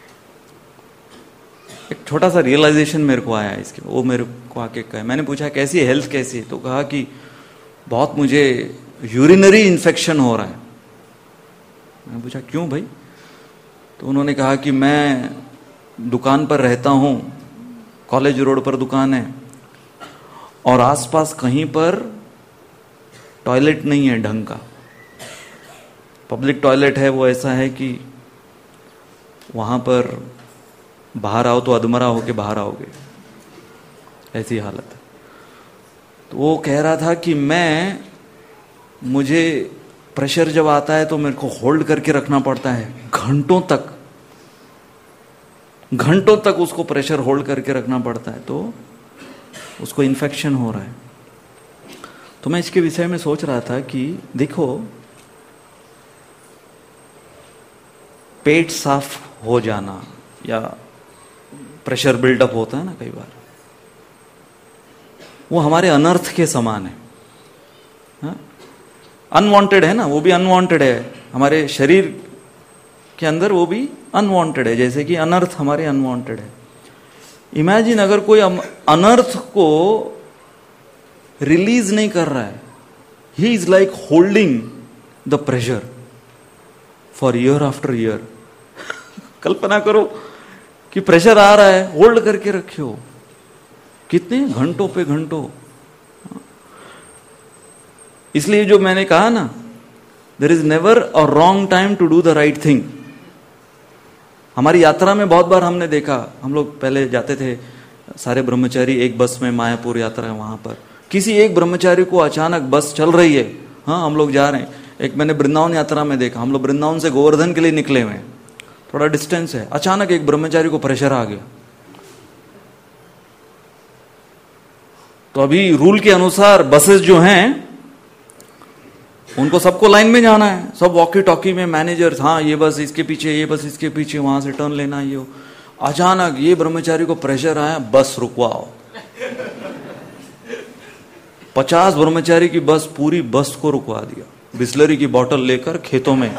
एक छोटा सा रियलाइजेशन मेरे को आया इसके, वो मेरे को आके कहा, मैंने पूछा कैसी है, हेल्थ कैसी है, तो कहा कि बहुत मुझे यूरिनरी इन्फेक्शन हो रहा है। मैंने पूछा क्यों भाई? तो उन्होंने कहा कि मैं दुकान पर रहता हूं, कॉलेज रोड पर दुकान है, और आसपास कहीं पर टॉयलेट नहीं है ढंग का। पब्लिक टॉयलेट है वो ऐसा है कि वहां पर बाहर आओ तो अधमरा होके बाहर आओगे, ऐसी हालत है। तो वो कह रहा था कि मैं मुझे प्रेशर जब आता है तो मेरे को होल्ड करके रखना पड़ता है घंटों तक, घंटों तक उसको प्रेशर होल्ड करके रखना पड़ता है, तो उसको इन्फेक्शन हो रहा है। तो मैं इसके विषय में सोच रहा था कि देखो, पेट साफ हो जाना या प्रेशर बिल्डअप होता है ना कई बार, वो हमारे अनर्थ के समान है। हाँ? अनवांटेड है ना, वो भी अनवांटेड है। हमारे शरीर के अंदर वो भी अनवांटेड है, जैसे कि अनर्थ हमारे अनवांटेड है। इमेजिन अगर कोई अनर्थ को रिलीज नहीं कर रहा है, he is like holding the pressure for year after year. कल्पना करो कि प्रेशर आ रहा है, होल्ड करके रखे हो कितने घंटों पे घंटों। इसलिए जो मैंने कहा ना, there is never a wrong time to do the right thing. हमारी यात्रा में बहुत बार हमने देखा, हम लोग पहले जाते थे सारे ब्रह्मचारी एक बस में, मायापुर यात्रा है वहां पर, किसी एक ब्रह्मचारी को अचानक बस चल रही है, हाँ हम लोग जा रहे हैं। एक मैंने वृंदावन यात्रा में देखा, हम लोग वृंदावन से गोवर्धन के लिए निकले हुए हैं, थोड़ा डिस्टेंस है, अचानक एक ब्रह्मचारी को प्रेशर आ गया। तो अभी रूल के अनुसार बसेस जो हैं उनको सबको लाइन में जाना है, सब वॉकी टॉकी में मैनेजर, हाँ ये बस इसके पीछे, ये बस इसके पीछे, वहां से टर्न लेना। ये अचानक ये ब्रह्मचारी को प्रेशर आया, बस रुकवाओ। पचास ब्रह्मचारी की बस, पूरी बस को रुकवा दिया, बिस्लरी की बोतल लेकर खेतों में।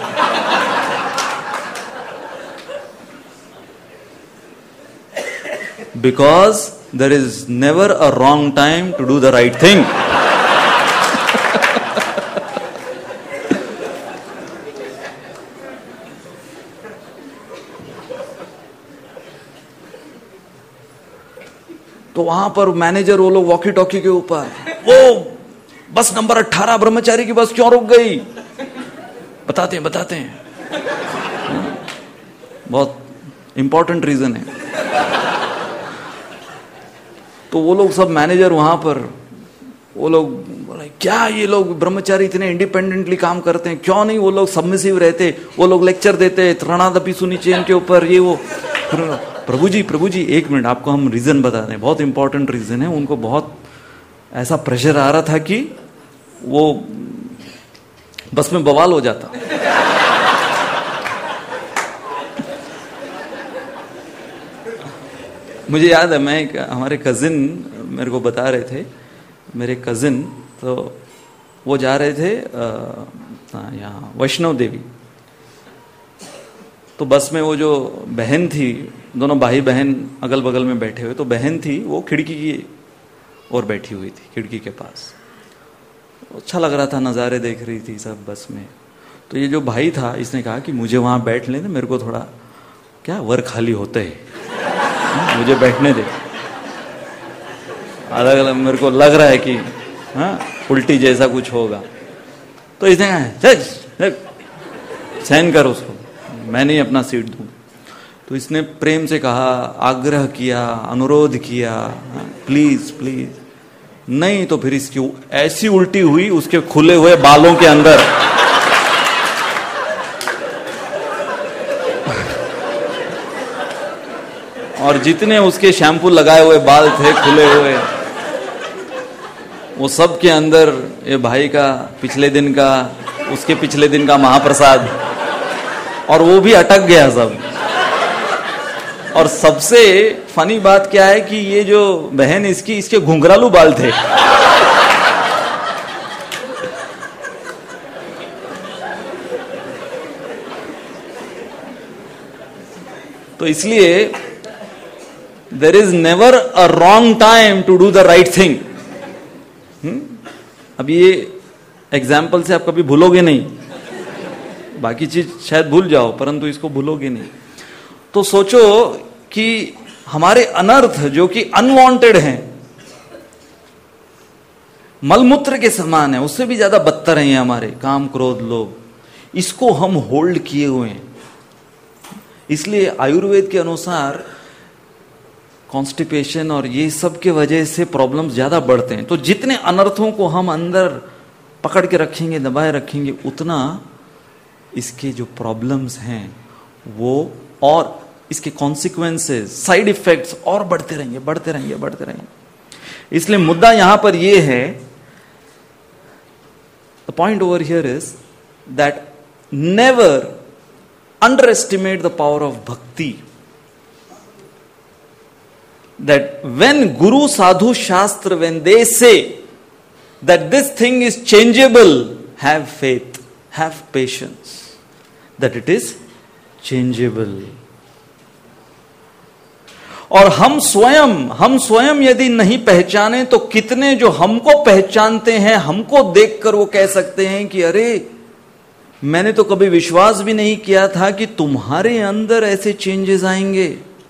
Because there is never a wrong time to do the right thing. तो वहां पर मैनेजर, वो लोग वॉकी टॉकी के ऊपर, वो बस नंबर अठारह ब्रह्मचारी की बस क्यों रुक गई, बताते हैं बताते हैं, बहुत इंपॉर्टेंट रीजन है। तो वो लोग सब मैनेजर वहां पर, वो लोग बोले क्या ये लोग ब्रह्मचारी इतने इंडिपेंडेंटली काम करते हैं, क्यों नहीं वो लोग सबमिसिव रहते, वो लोग लेक्चर देते, त्रणादपि सुनिचे इनके ऊपर, ये वो। प्रभु जी प्रभु जी एक मिनट, आपको हम रीजन बता दें, बहुत इंपॉर्टेंट रीजन है। उनको बहुत ऐसा प्रेशर आ रहा था कि वो बस में बवाल हो जाता। मुझे याद है, मैं एक, हमारे कजिन मेरे को बता रहे थे, मेरे कजिन, तो वो जा रहे थे यहाँ वैष्णव देवी। तो बस में वो जो बहन थी, दोनों भाई बहन अगल बगल में बैठे हुए, तो बहन थी वो खिड़की की ओर बैठी हुई थी, खिड़की के पास। अच्छा लग रहा था, नज़ारे देख रही थी सब बस में। तो ये जो भाई था, इसने कहा कि मुझे वहाँ बैठ लेने, मेरे को थोड़ा क्या वर खाली होते है, मुझे बैठने दे। अलग अलग मेरे को लग रहा है कि हाँ उल्टी जैसा कुछ होगा। तो इसने कहा सहन कर उसको, मैं नहीं अपना सीट दूँ। तो इसने प्रेम से कहा, आग्रह किया, अनुरोध किया, प्लीज प्लीज। नहीं तो फिर इसकी ऐसी उल्टी हुई उसके खुले हुए बालों के अंदर। और जितने उसके शैम्पू लगाए हुए बाल थे खुले हुए, वो सब के अंदर ये भाई का पिछले दिन का, उसके पिछले दिन का महाप्रसाद, और वो भी अटक गया सब। और सबसे फनी बात क्या है कि ये जो बहन इसकी, इसके घुंघरालू बाल थे। तो इसलिए there is never a wrong time to do the right thing. अब ये एग्जाम्पल से आप कभी भूलोगे नहीं, बाकी चीज शायद भूल जाओ परंतु इसको भूलोगे नहीं। तो सोचो कि हमारे अनर्थ जो कि अनवांटेड हैं, मलमूत्र के समान है, उससे भी ज्यादा बदतर हैं ये हमारे काम क्रोध लोभ, इसको हम होल्ड किए हुए हैं। इसलिए आयुर्वेद के अनुसार कॉन्स्टिपेशन और ये सब के वजह से प्रॉब्लम्स ज्यादा बढ़ते हैं। तो जितने अनर्थों को हम अंदर पकड़ के रखेंगे, दबाए रखेंगे, उतना इसके जो प्रॉब्लम्स हैं वो और इसके कॉन्सिक्वेंसेस, साइड इफेक्ट्स और बढ़ते रहेंगे बढ़ते रहेंगे बढ़ते रहेंगे। इसलिए मुद्दा यहां पर यह है, the point over here is that never underestimate the power of bhakti. That when guru sadhu shastra, when they say that this thing is changeable, have faith, have patience that it is changeable. और हम स्वयं हम स्वयं यदि नहीं पहचाने तो कितने जो हमको पहचानते हैं, हमको देखकर वो कह सकते हैं कि अरे मैंने तो कभी विश्वास भी नहीं किया था कि तुम्हारे अंदर ऐसे चेंजेस आएंगे।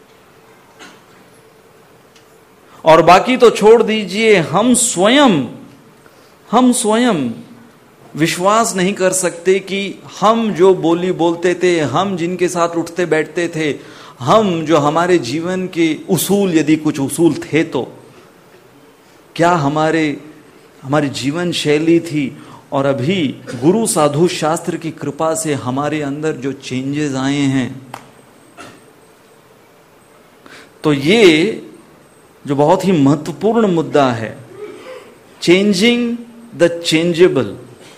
और बाकी तो छोड़ दीजिए, हम स्वयं हम स्वयं विश्वास नहीं कर सकते कि हम जो बोली बोलते थे, हम जिनके साथ उठते बैठते थे, हम जो हमारे जीवन के उसूल, यदि कुछ उसूल थे तो क्या हमारे हमारी जीवन शैली थी, और अभी गुरु साधु शास्त्र की कृपा से हमारे अंदर जो चेंजेस आए हैं। तो ये जो बहुत ही महत्वपूर्ण मुद्दा है, चेंजिंग द चेंजेबल।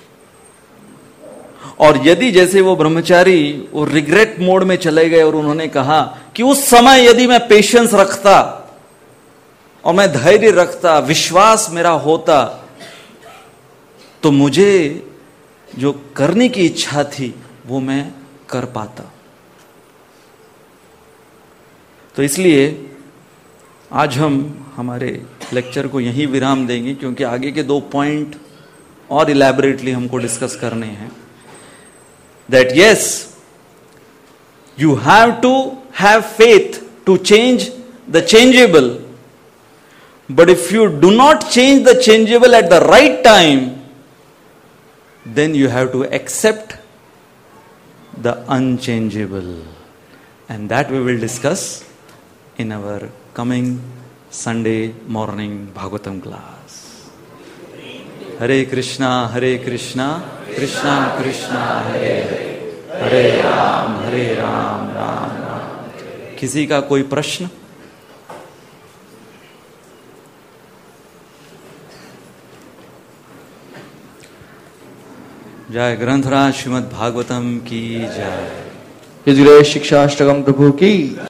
और यदि जैसे वो ब्रह्मचारी वो रिग्रेट मोड में चले गए और उन्होंने कहा कि उस समय यदि मैं पेशेंस रखता और मैं धैर्य रखता, विश्वास मेरा होता, तो मुझे जो करने की इच्छा थी वो मैं कर पाता। तो इसलिए आज हम हमारे लेक्चर को यहीं विराम देंगे, क्योंकि आगे के दो पॉइंट और इलैबोरेटली हमको डिस्कस करने हैं। That yes, you have to have faith to change the changeable, but if you do not change the changeable at the right time, then you have to accept the unchangeable, and that we will discuss in our coming Sunday morning Bhagavatam class. Hare Krishna, Hare Krishna, Krishna Krishna Hare Hare, Hare Ram, Hare Ram, Ram Ram। किसी का कोई प्रश्न? जय ग्रंथराज श्रीमद् भागवतम की जय। शिक्षाष्टकम प्रभु की।